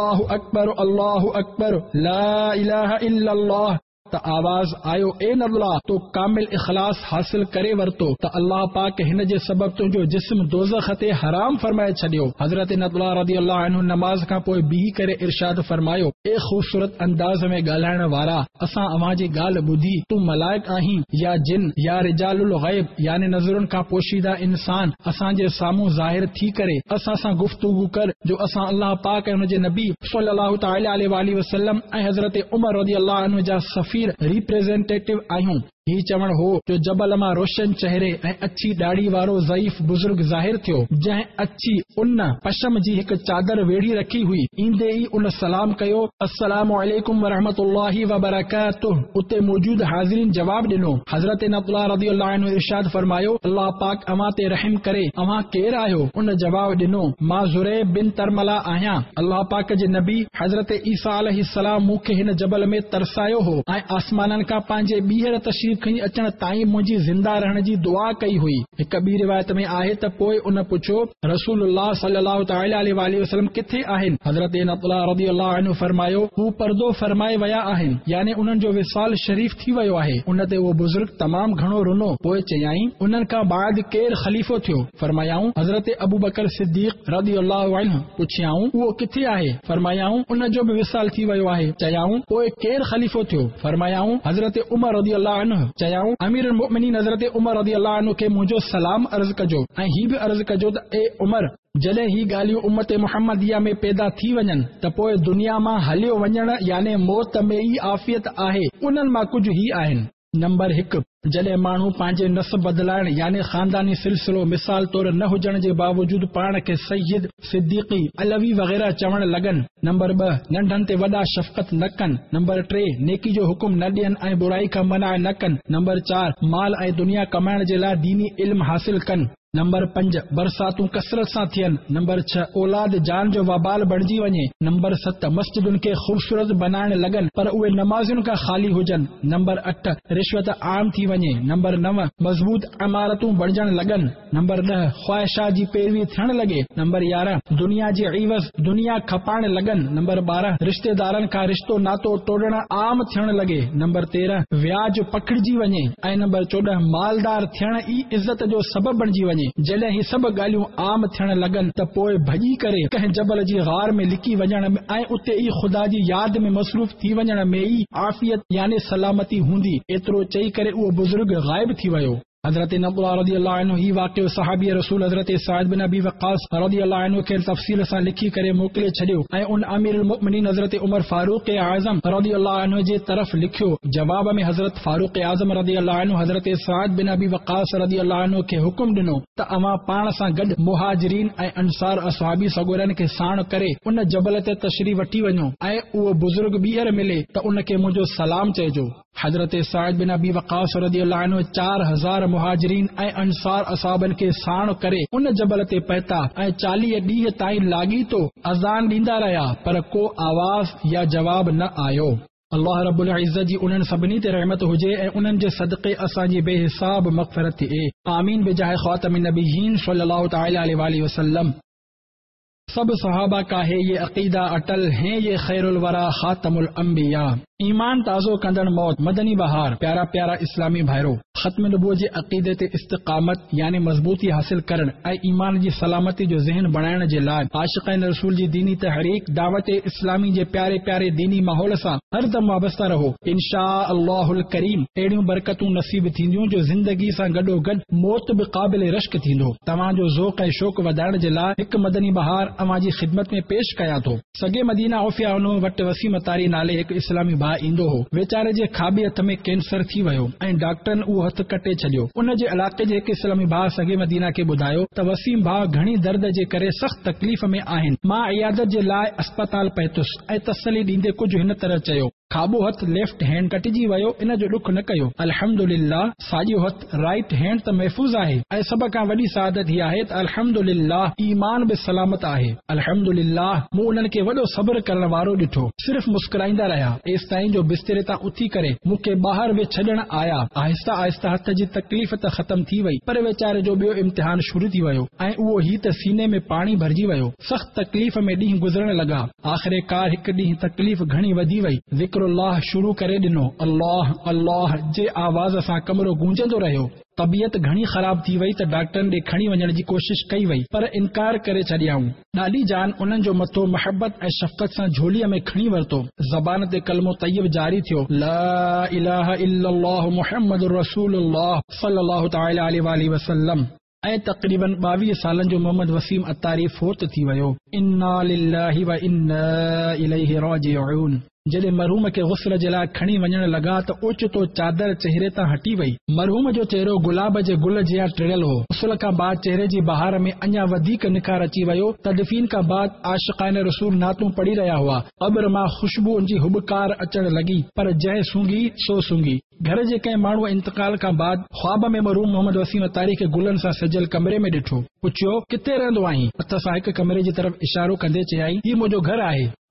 A: अल्लाहु अकबर ला इलाहा इल्लल्लाह त आवाज़ आयो, ए नदला तो कामिल इखलास हासिल करे वरतो त अल्लाह पाक हिन जे सबब तुंहिंजो जिस्म दोज़ख ते हराम फरमाए छॾियो। हज़रत नदला रज़ियल्लाहु अन्हु नमाज खां पोइ बीही करे इरशाद फरमायो, ए खूबसूरत अंदाज़ में ॻाल्हाइण वारा, असां अव्हां जी ॻाल्हि ॿुधी। तूं मलाइक आहीं या जिन या रिजालुल गैब यानी नज़रुनि खां पोशीदा इंसान, असांजे साम्हूं ज़ाहिर थी करे असां सां गुफ्तगू कर जो असां अल्लाह पाक ऐं हुन जे नबी सल्लल्लाहु तआला अलैहि वसल्लम ऐं हज़रत उमर रज़ियल्लाहु अन्हु जा रिप्रेजेंटेटिव आहियूं। ही चवण हो जो जबल मां रोशन चेहरे ऐं अच्छी दाढ़ी वारो ज़ईफ बुजुर्ग ज़ाहिर थियो जंहिं अच्छी उन पशम जी हिकु चादर वेढ़ी रखी हुई। ईंदे ई उन सलाम कयो, अस्सलामु अलैकुम वरहमतुल्लाहि वबरकातुहु। उते मौजूद हाज़िरीन जवाब ॾिनो। हज़रत नदला रज़ियल्लाहु अन्हु इरशाद फरमायो, अल्लाह पाक अव्हां ते रहम करे, अव्हां केरु आहियो? उन जवाब ॾिनो, मां ज़ुरैब बिन तरमला आहियां। अल्लाह पाक जे नबी हज़रत ईसा अलैहिस्सलाम मूंखे हिन जबल में तरसायो हो ऐं आसमाननि खां पंहिंजे ॿीहर तशरीफ़ खणी अचण ताईं मुंहिंजी ज़िंदा रहण जी दुआ कई हुई। हिक ॿी रिवायत में आहे त पोइ उन पुछियो रसूलुल्लाह सल्लल्लाहु तआला अलैहि वसल्लम किथे आहिनि? हज़रत नतला रज़ियल्लाहु अन्हु फरमायो हू पर्दो फरमाए विया आहिनि, यानी उन्हनि जो विसाल शरीफ़ थी वियो आहे। उन ते उहो बुज़ुर्ग तमामु घणो रुनो। पोइ चयाईं उन्हनि खां बाद केरु ख़लीफ़ो थियो? फरमायाऊं हज़रत अबू बकर सिद्दीक़ रज़ियल्लाहु अन्हु। पुछियाऊं उहो किथे आहे? फरमायाऊं उन जो बि विसाल थी वियो आहे। चयाऊं पोइ केरु ख़लीफ़ो थियो? फरमायाऊं हज़रत उमर रज़ियल्लाहु अन्हु। चयाऊं अमीरुल मुमिनीन हज़रत उमर रज़ियल्लाहु अन्हु खे मुंहिंजो सलाम अर्ज़ कजो ऐं हीउ बि अर्ज़ कजो त ए उमर, जॾहिं ही ॻाल्हियूं उम्मत मुहम्मदिया में पैदा थी वञनि त पोइ दुनिया मां हलियो वञण याने मौत में ई आफ़ियत आहे। उन्हनि मां कुझु ही आहिनि। नंबर 1, जॾहिं माण्हू पंहिंजे नस्ब बदिलाइण यानी ख़ानदानी सिलसिलो मिसाल तौर न हुजण जे बावजूद पाण खे सय्यद, सिद्दीक़ी, अलवी वग़ैरह चवण लॻनि। नंबर 2, नंढनि ते वॾा शफ़क़त न कनि। नंबर 3, नेकी जो हुकुम न ॾियनि ऐं बुराई खां मना न कनि। नंबर 4, माल ऐं दुनिया कमाइण जे लाइ दीनी इल्म हासिल कनि। नंबर 5, बरसातूं कसरत सां थियनि। नंबर 6, औलाद जान जो वबाल बणिजी वञे। नंबर 7, मस्जिदुनि खे ख़ूबसूरत बनाइण लॻनि पर उहे नमाज़ुनि खां ख़ाली हुजनि। नंबर 8, रिश्वत आम थी वञे। नंबर 9, मज़बूत इमारतूं बणिजण लॻनि। नंबर 10, ख़्वाहिशात जी पैरवी थियण लॻे। नंबर 11, दुनिया जे इवज़ दुनिया खपाइण लॻनि। नंबर 12, रिश्तेदारनि खां रिश्तो नातो तोड़ण आम थियण लॻे। नंबर 13, व्याज पकड़िजी वञे। ऐं नंबर 14, मालदार थियण ई इज़त जो सबब बणिजी वञे। जॾहिं ही सभु ॻाल्हियूं आम थियण लॻनि त पोइ भॼी करे कंहिं जबल जी गार में लिकी वञण ऐं उते ई ख़ुदा जी यादि में मसरूफ़ थी वञण में ई आफ़ियत यानी सलामती हूंदी। एतिरो चई करे उहो बुज़ुर्ग गाइब थी वियो। हज़रत नबुआ रज़ियल्लाहु अन्हु ही वाक़ियो सहाबी रसूल हज़रत साद बिन अबी वक़ास रज़ियल्लाहु अन्हु खे तफ़सील सां लिखी करे मोकिले छॾियो ऐं उन अमीरुल मुमिनीन हज़रत उमर फारूक आज़म रज़ियल्लाहु अन्हु जे तरफ़ लिखियो। जवाब में हज़रत फारूक आज़म रज़ियल्लाहु अन्हु हज़रत साद बिन अबी वक़ास रज़ियल्लाहु अन्हु खे हुकुम ॾिनो त अवां पाण सां गॾु मुहाजिरीन ऐं अंसार असहाबी सगोरनि खे साण करे उन जबल ते तशरीफ़ वठी वञो ऐं उहो बुज़ुर्ग ॿीहर मिले त उन खे मुंहिंजो सलाम चइजो। हज़रत साद बिन अबी वक़ास रज़ियल्लाहु अन्हु 4000 मुहाजिरीन ऐं अंसार असहाबनि खे साण करे उन जबल ते पहुता ऐं 40 ॾींहं ताईं लाॻीतो अज़ान ॾींदा रहिया पर को आवाज़ या जवाब न आयो। अल्लाह रब्बुल इज़्ज़त जी उन्हनि सभिनी ते रहमत हुजे ऐं उन्हनि जे सदक़े असांजी बेहिसाब मग़फ़िरत थिए। आमीन बिजाह ख़ातमिन नबिय्यीन सल्लल्लाहु तआला अलैहि वसल्लम। सब सहाबा का है ये अकीदा अटल है ये खैरुल वरा खातमुल अंबिया। ईमान ताज़ो कंदड़ मौत मदनी बहार। प्यारा प्यारा इस्लामी भाइरो, ख़त्म नबूवत जे अक़ीदे ते इस्तिक़ामत यानी मज़बूती हासिल करण ऐं ईमान जी सलामती जो ज़हन बणाइण जे लाइ आशिक़ान रसूल जी दीनी तहरीक दावत इस्लामी जे प्यारे प्यारे दीनी माहौल सां हरदम वाबस्ता रहो। इंशा अल्लाहुल करीम अहिड़ियूं बरकतूं नसीब थींदियूं जो ज़िंदगी सां गॾोगॾु मौत बि क़ाबिल रश्क थींदो। तव्हांजो ज़ौक़ ऐं शौक़ वधाइण जे लाइ हिकु मदनी बहार अवां जी ख़िदमत में पेश कयां थो। सगे मदीना औफिया उन्हनि वटि वसीम तारी नाले हिकु इस्लामी भाउ ईंदो हो। वीचारे जे खाॿे हथ में कैंसर थी वियो ऐं डॉक्टरनि उहो हथ कटे छॾियो। उन जे इलाक़े जे हिकु इस्लामी भाउ सगे मदीना खे ॿुधायो त वसीम भाउ घणी दर्द जे करे सख़्त तकलीफ़ में आहिनि। मां इयादत जे लाइ अस्पताल पहुतुसि ऐं तसली ॾींदे कुझु हिन तरह चयो। खाॿो हथ लेफ्ट हैंड कटिजी वियो, इन जो ॾुख न कयो। अल्हम्दुलिल्लाह साॼो हथ राइट हैंड त महफ़ूज़ आहे ऐं सभ खां वॾी सादत हीअ आहे त अल्हम्दुलिल्लाह ईमान बि सलामत आहे। अल्हम्दुलिल्लाह मूं उन्हनि खे वॾो सब्र करण वारो ॾिठो, सिर्फ़ मुस्कुराईंदा रहिया एसि ताईं जो बिस्तरे तां उथी करे मूंखे ॿाहिरि वे छॾण आया। आहिस्ता आहिस्ता हथ जी तकलीफ़ त ख़तम थी वई पर वीचारे जो ॿियो इम्तिहान शुरू थी वियो ऐं उहो ही त सीने में पाणी भरिजी वियो। सख़्त तकलीफ़ में ॾींहं गुज़रण लॻा। आख़िरकार हिकु ॾींहुं तकलीफ़ घणी वधी वई। ज़िक्रुल्लाह शुरू करे ॾिनो। अल्लाह अल्लाह जे आवाज़ सां कमरो गूंजंदो रहियो। तबियत घणी ख़राब थी वई त डॉक्टरनि ॾे खणी वञण जी कोशिश कई वई पर इनकार करे छॾियाऊं। ॾाढी जान उन्हनि जो मथो मोहब्बत ऐं शफ़क़त सां झोलीअ में खणी वरितो। ज़बान ते कलमो तय्यब जारी थियो, ला इलाहा इल्लल्लाह मुहम्मदुर रसूलुल्लाह सल्लल्लाहु तआला अलैहि वसल्लम। ऐं तक़रीबन 22 सालनि जो मोहम्मद वसीम अतारी फोत थी वियो। इन्ना लिल्लाहि व इन्ना इलैहि राजिऊन। जॾहिं मरहूम खे गुस्ल जे लाइ खणी वञण लॻा त ओचितो चादर चेहरे तां हटी वई। मरहूम जो चेहरो गुलाब जे गुल जिया टिड़ियल हो। गुस्ल खां बाद चेहरे जी बहार में अञा वधीक निखार अची वियो। तदफीन खां बाद आशिक़ान रसूल नातूं पढ़ी रहिया हुआ। क़ब्र मां ख़ुशबू जी हुबकार अचण लॻी पर जंहिं सूंघी सो सूंघी। घर जे कंहिं माण्हूअ इंतकाल खां बाद ख्वाब में मरहूम मोहम्मद वसीम अतारी खे गुलनि सां सजियल कमरे में ॾिठो। पुछियो किथे रहंदो आहीं? हथ सां हिकु कमरे जी तरफ़ इशारो कंदे चयाईं, हीउ मुंहिंजो घर आहे।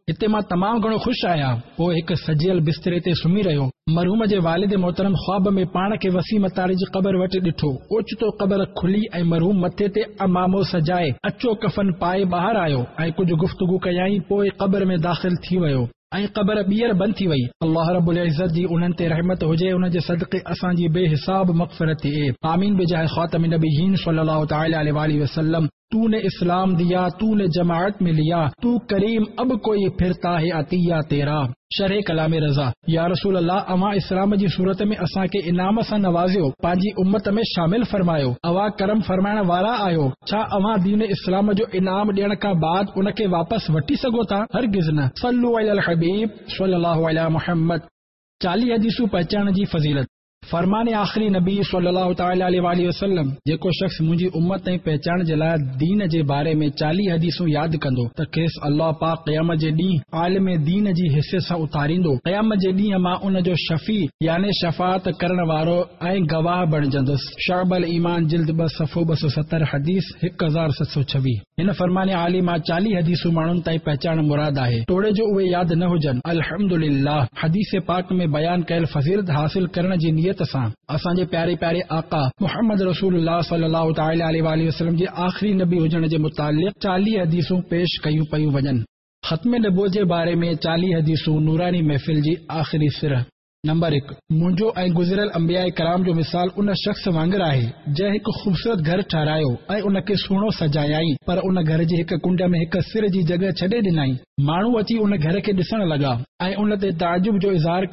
A: हिते मां तमामु घणो ख़ुशि आहियां। पोइ हिकु सजियल बिस्तरे ते सुम्ही रहियो। मरहूम जे वालिद मोहतरम ख्वाब में पाण खे वसीम अतारी जी क़बर वटि ॾिठो। ओचितो क़बर खुली ऐं मरहूम मथे ते अमामो सजाए अचो कफन पाए ॿाहिरि आयो ऐं कुझु गुफ़्तगू कयाई। पोइ क़बर में दाख़िल थी वियो ऐं क़बर ॿीहर बंदि थी वई। अल्लाह रब्बुल इज़्ज़त जी उन्हनि ते रहमत हुजे, उन जे सदक़े असांजी बेहिसाब मग़फ़िरत थिए। आमीन बिजाह ख़ातम नबीयीन सल्लल्लाहु तआला अलैहि वसल्लम। तूने इस्लाम दिया, तूने जमाअत में लिया, तू करीम अब कोई फिरता है अतिया तेरा। शरह कलाम रज़ा। या रसूल अल्लाह, अवां इस्लाम जी सूरत में असांखे इनाम सां नवाज़ियो, पंहिंजी उम्मत में शामिल फरमायो। अवां करम फरमाइण वारा आहियो। छा अवां दीन इस्लाम जो इनाम ॾियण खां बाद उनखे वापसि वठी सघो था? हरगिज़ न। सल्लु अलल हबीब सल्लल्लाहु अला मुहम्मद। 40 हदीसूं पहचान जी फज़ीलत। फरमान आख़िरी नबी सल्लल्लाहु तआला अलैहि वसल्लम, जेको शख़्स मुंहिंजी उम्मत ऐं पहचान जे लाइ दीन जे बारे में 40 हदीसूं यादि कंदो त खेसि अल्लाह पाक क़यामत जे ॾींहुं आलिम दीन जी हिसे सां उतारींदो। क़यामत जे ॾींहुं मां उन जो शफ़ी याने शफ़ाअत करण वारो ऐं गवाह बणजंदुसि। शअबल ईमान जिल्द 2 सफ़ो 270 हदीस 1726। हिन फरमान आली मां 40 हदीसूं माण्हुनि ताईं पहचान मुराद आहे। टोड़े जो उहे यादि न हुजनि। अल्हम्दुलिल्लाह, हदीस पाक में बयान कयल फज़ीलत हासिल करण जी नियत सां असांजे प्यारे प्यारे आका मुहम्मद रसूलुल्लाह सल्लल्लाहु तआला अलैहि वसल्लम जे आख़िरी नबी हुजण जे मुतालिक़ 40 हदीसूं पेश कयूं पयूं वञनि। ख़त्म नबूवत जे बारे में 40 हदीसूं नूरानी महफ़िल जी आख़िरी सिरह। नंबर 1, मुंहिंजो ऐं गुज़िरियल अंबिया कराम जो मिसाल उन शख़्स वांगुरु आहे जंहिं हिकु ख़ूबसूरत घर ठारायो ऐं उनखे सुहिणो सजायाई, पर उन घर जी हिक कुंड में हिक सिर जी जॻह छॾे ॾिनाई। माण्हू अची उन घर खे ॾिसण लॻा ऐं उन ते ताजुब जो इज़हार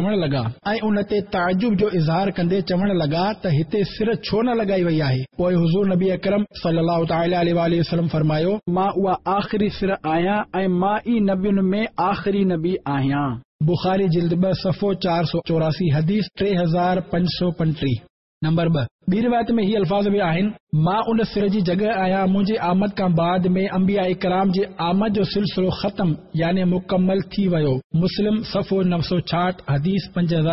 A: कंदे चवण लॻा त हिते सिर छो न लॻाई वई आहे। पोइ हुज़ूर नबी अकरम सल्लल्लाहु तआला अलैहि वसल्लम फरमायो, मां उहा आख़िरी सिर आहियां ऐं मां ई नबियुनि में आख़िरी नबी आहियां। बुखारी जिल्द 2 सफ़ो 484 हदीस 3535। नंबर 2, ॿी रिवायत में ही अल्फाज़ बि आहिनि, मां उन सिर जी जॻह आहियां मुंहिंजी आमद खां बाद में अंबिया इकराम जे आमद जो सिलसिलो ख़त्म याने मुकम्मल थी वियो। मुस्लिम सफ़ो 966 हदीस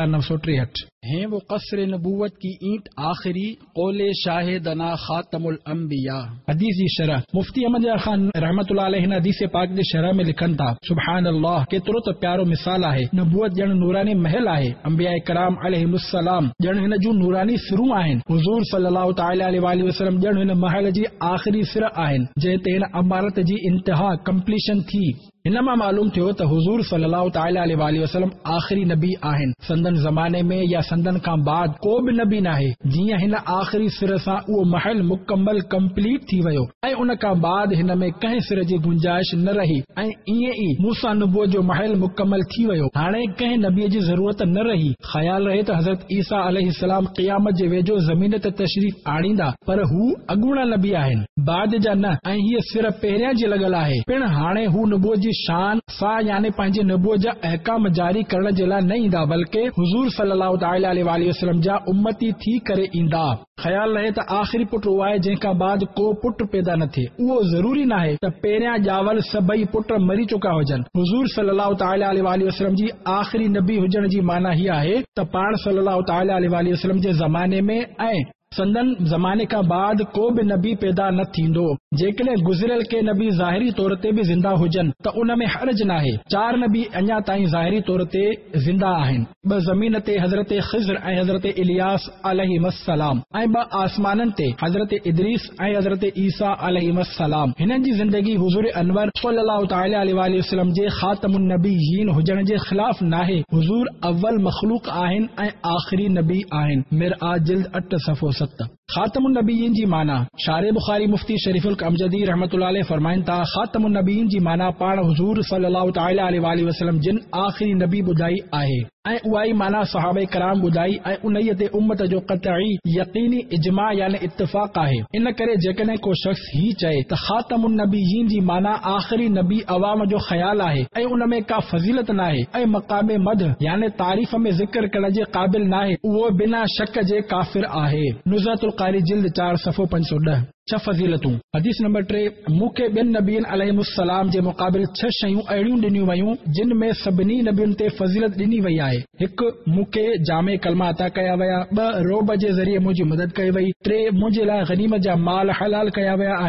A: 5963। है वो क़स्र नबूवत की ईंट आखिरी कौले शाहिदना खातमुल अंबिया। हदीस जी शरह। मुफ्ती अहमद यार खान रहमतुल्लाह अलैहि हिन हदीस पाक जे शरह में लिखनि था, सुभान अल्लाह, केतिरो त प्यारो मिसाल आहे। नबूवत ॼण नूरानी महल आहे। अंबिया इकराम अलैहिमुस्सलाम ॼण हिन जूं नूरानी सिरूं आहिनि। हुज़ूर सल्लल्लाहु तआला अलैहि वसल्लम ॼण हिन महल जी आख़िरी सिर आहिनि जंहिं ते हिन अमारत जी इंतिहा कंप्लीशन थी। हिन मां मालूम थियो त हुज़ूर सल्लल्लाहु तआला अलैहि वसल्लम आख़िरी नबी आहिनि। संदन ज़माने में या संदन खां बाद को बि नबी नाहे। जीअं हिन आख़िरी सिर सां उहो महल मुकम्मल कंप्लीट थी वियो ऐं उन खां बाद हिन में कंहिं सिर जी गुंजाइश न रही ऐं ईअं ई मूसा नबूवत जो महल मुकम्मल थी वियो। हाणे कंहिं नबीअ जी ज़रूरत न रही। ख़्याल रहे त हज़रत ईसा अलैहिस्सलाम क़यामत जे वेझो ज़मीन ते तशरीफ़ आणींदा, पर हू अॻूणा नबी आहिनि, बाद जा न। ऐं हीअ सिर पहिरियां जी लॻल आहे। पिण हाणे हू नबूवत जी शान सा याने पंहिंजे नबूवत जा अहकाम जारी करण जे लाइ न ईंदा, बल्कि हुज़ूर सल्लल्लाहु तआला अलैहि वसल्लम जा उम्मती थी करे ईंदा। ख़्याल रहे त आख़िरी पुट उहो आहे जंहिंखां बाद को पुट पैदा न थिए। उहो ज़रूरी न आहे त पहिरियां ॼावल सभई पुट मरी चुका हुजनि। हुज़ूर सल्लल्लाहु तआला अलैहि वसल्लम जी आख़िरी नबी हुजण जी माना हीअ आहे त पाण सल्लल्लाहु तआला अलैहि वसल्लम जे ज़माने में ऐं संदन ज़माने खां बाद को बि नबी पैदा न थींदो। जेकॾहिं गुज़िरियल के नबी ज़ाहिरी तौर ते बि ज़िंदा हुजनि त उन में हर्ज नाहे। 4 नबी अञा ताईं ज़ाहिरी तौर ते ज़िंदा आहिनि। 2 ज़मीन ते हज़रत ख़िज़्र ऐं हज़रत इलियास अलैहिस्सलाम ऐं 2 आसमाननि ते हज़रत इदरीस ऐं हज़रत ईसा अलैहिस्सलाम। हिननि जी ज़िंदगी हुज़ूर अनवर सल्लल्लाहु तआला अलैहि वसल्लम जे ख़ातमुन नबीयीन हुजण जे ख़िलाफ़ नाहे। हुज़ूर अव्वल मख़लूक आहिनि ऐं आख़िरी नबी आहिनि। मिरआत जिल्द 8 सफ़ो 7। ख़ातमुन नबीयीन जी माना। शारे बुखारी मुफ्ती शरीफुल अमजदी रहमतुल्लाह अलैहि फरमाइनि था, ख़ातमुन नबीयीन जी माना पाण हुज़ूर सल्लल्लाहु तआला अलैहि वसल्लम जिन आख़िरी नबी ॿुधाई आहे ऐं उहा ई माना सहाबा कराम ॿुधाई ऐं उन्हीअ ते उम्मत जो क़तई यक़ीनी इजमा याने इत्तिफ़ाक़ आहे। इन करे जेकॾहिं को शख़्स ही चए त ख़ातमुन नबीयीन जी माना आख़िरी नबी अवाम जो ख़्याल आहे ऐं उन में का फज़ीलत नाहे ऐं मक़ामे मद याने तारीफ़ में ज़िक्र करण जे क़ाबिल नाहे, उहो बिना शक जे काफ़िर आहे। नुज़हतुल क़ारी जिल्द 4 सफ़ो 510। 6 फज़ीलतूं। हदीस नंबर 3, मूंखे ॿियनि नबियनि अलैहिमुस्सलाम जे मुक़ाबिल 6 शयूं अहिड़ियूं ॾिनियूं वयूं जिन में सभिनी नबियुनि ते फज़ीलत ॾिनी वई आहे। 1, मूंखे जामे कलमा अता कया विया। 2, रोब जे ज़रिए मुंहिंजी मदद कई वई। 3, मुंहिंजे लाइ गनीमत जा माल हलाल कया विया आहिनि।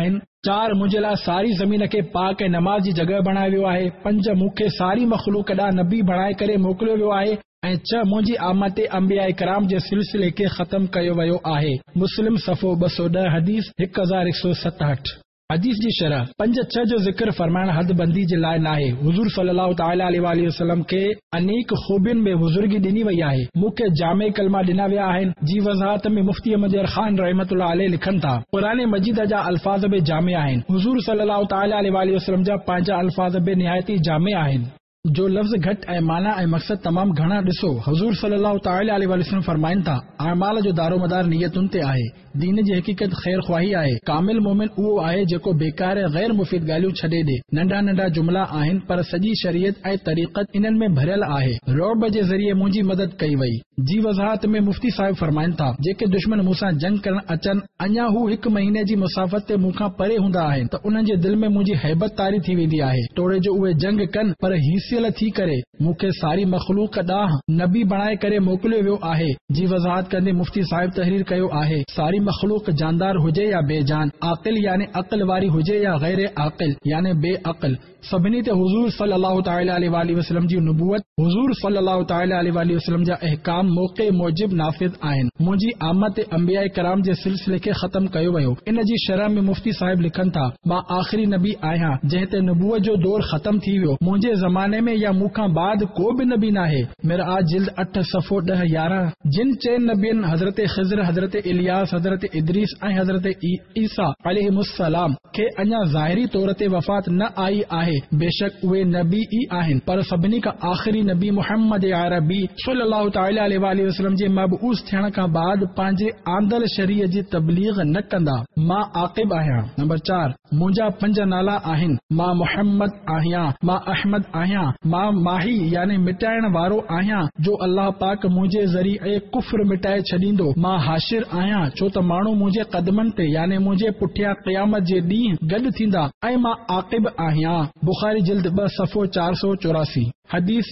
A: 4 मुंहिंजे लाइ सारी ज़मीन खे पाक ऐं नमाज़ जी जॻह बणायो वियो आहे। 5 मूंखे सारी मख़लूक ॾांहुं नबी बणाए करे मोकिलियो वियो आहे ऐं 6 मुंहिंजी आमत अंबिया इकराम जे सिलसिले खे ख़त्म कयो वियो आहे। मुस्लिम सफ़ो 210 हदीस 1167। हदीस जी शरह 5-6 जो ज़िक्र फरमाइण हद बंदी जे लाइ नाहे। हुज़ूर सल्लल्लाहु तआला अलैहि वसल्लम खे अनेक खूबियुनि में बुज़ुर्गी ॾिनी वई आहे। मूंखे जामे कलमा ॾिना विया आहिनि। जी वज़ाहत में मुफ्ती अहमद ख़ान रहमतुल्लाह अलैह लिखनि था, क़ुरान मजीद जा अल्फाज़ बि जामे आहिनि। हुज़ूर सल्लल्लाहु तआला अलैहि वसल्लम जा पंहिंजा अल्फाज़ बि निहायती जामे आहिनि। जो लफ़्ज़ घटि ऐं माना ऐं मक़सद तमामु घणा ॾिसो। हुज़ूर सल्लल्लाहु तआला अलैहि वसल्लम फरमाइनि था, अमाल जो दारोमदार नियतुनि ते आहे। दीन जी हक़ीक़त ख़ैर ख़्वाही आहे। कामिल मोमिन उहो आहे जेको बेकार ऐं गैर मुफ़ीद ॻाल्हियूं छॾे ॾे। नंढा नंढा जुमला आहिनि पर सॼी शरीयत ऐं तरीक़त इन्हनि में भरियल आहे। रौब जे ज़रिए मुंहिंजी मदद कई वई। जी वज़ाहत में मुफ्ती साहिब फरमाइनि था, जेके दुश्मन मूंसां जंग करण अचनि, अञा हू 1 महीने जी मुसाफ़त ते मूंखां परे हूंदा आहिनि त उन्हनि जे दिल में मुंहिंजी हैबत तारी थी वेंदी आहे। तोड़े जो उहे जंग कनि पर हिसियल थी करे मूंखे सारी मख़लूक ॾांहुं नबी बणाए करे मोकिलियो वियो आहे। जी वज़ाहत कंदे मुफ्ती साहिब तहरीर कयो आहे, सारी मख़लूक जानदार हुजे या बेजान, आक़िल यानी अक़ल वारी हुजे या गैर आक़िल यानी बेअक़ल, सभिनी ते हुज़ूर सल्लल्लाहु तआला अलैहि वसल्लम जी नुबुवत, हुज़ूर सल्लल्लाहु तआला अलैहि वसल्लम जा अहकाम मौक़े मूजिब नाफ़िज़ आहिनि। मुंहिंजी आमत अंबिया कराम जे सिलसिले खे ख़त्म कयो वियो। इन जी शरह में मुफ्ती साहिब लिखनि था, मां आख़िरी नबी आहियां जंहिं ते नुबुवत जो दौर ख़त्म थी वियो। मुंहिंजे ज़माने में या मूंखां बाद को बि नबी नाहे। मिराज जिल्द 8 सफ़ो 10-11। जिन 4 नबियनि हज़रत ख़िज़र, हज़रत इलियास, हज़रत इदरीस ऐं हज़रत ईसा अलैहिमुस्सलाम खे अञा ज़ाहिरी तौर ते वफ़ात न आई आहे। बेशक उहे नबी ई आहिनि पर सभिनी खां आख़िरी नबी मुहम्मद अरबी सल्लल्लाहु तआला अलैहि वसल्लम जे मबऊस थियण खां बाद पंहिंजे आंदल शरीअ जी तबलीग न कंदा। मां आक़िब आहियां। नंबर 4 मुंहिंजा 5 नाला आहिनि। मां मुहम्मद आहियां, मां अहमद आहियां, मां माही यानी मिटाइण वारो आहियां जो अल्लाह पाक मुंहिंजे ज़रिए कुफ्र मिटाए छॾींदो। मां हाशिर आहियां छो त माण्हू मुंहिंजे कदमनि ते यानी मुंहिंजे पुठियां क़यामत जे ॾींहुं गॾु थींदा। ऐं मां आक़िब आहियां। बुखारी जिल्द 2 सफ़ो 484 हदीस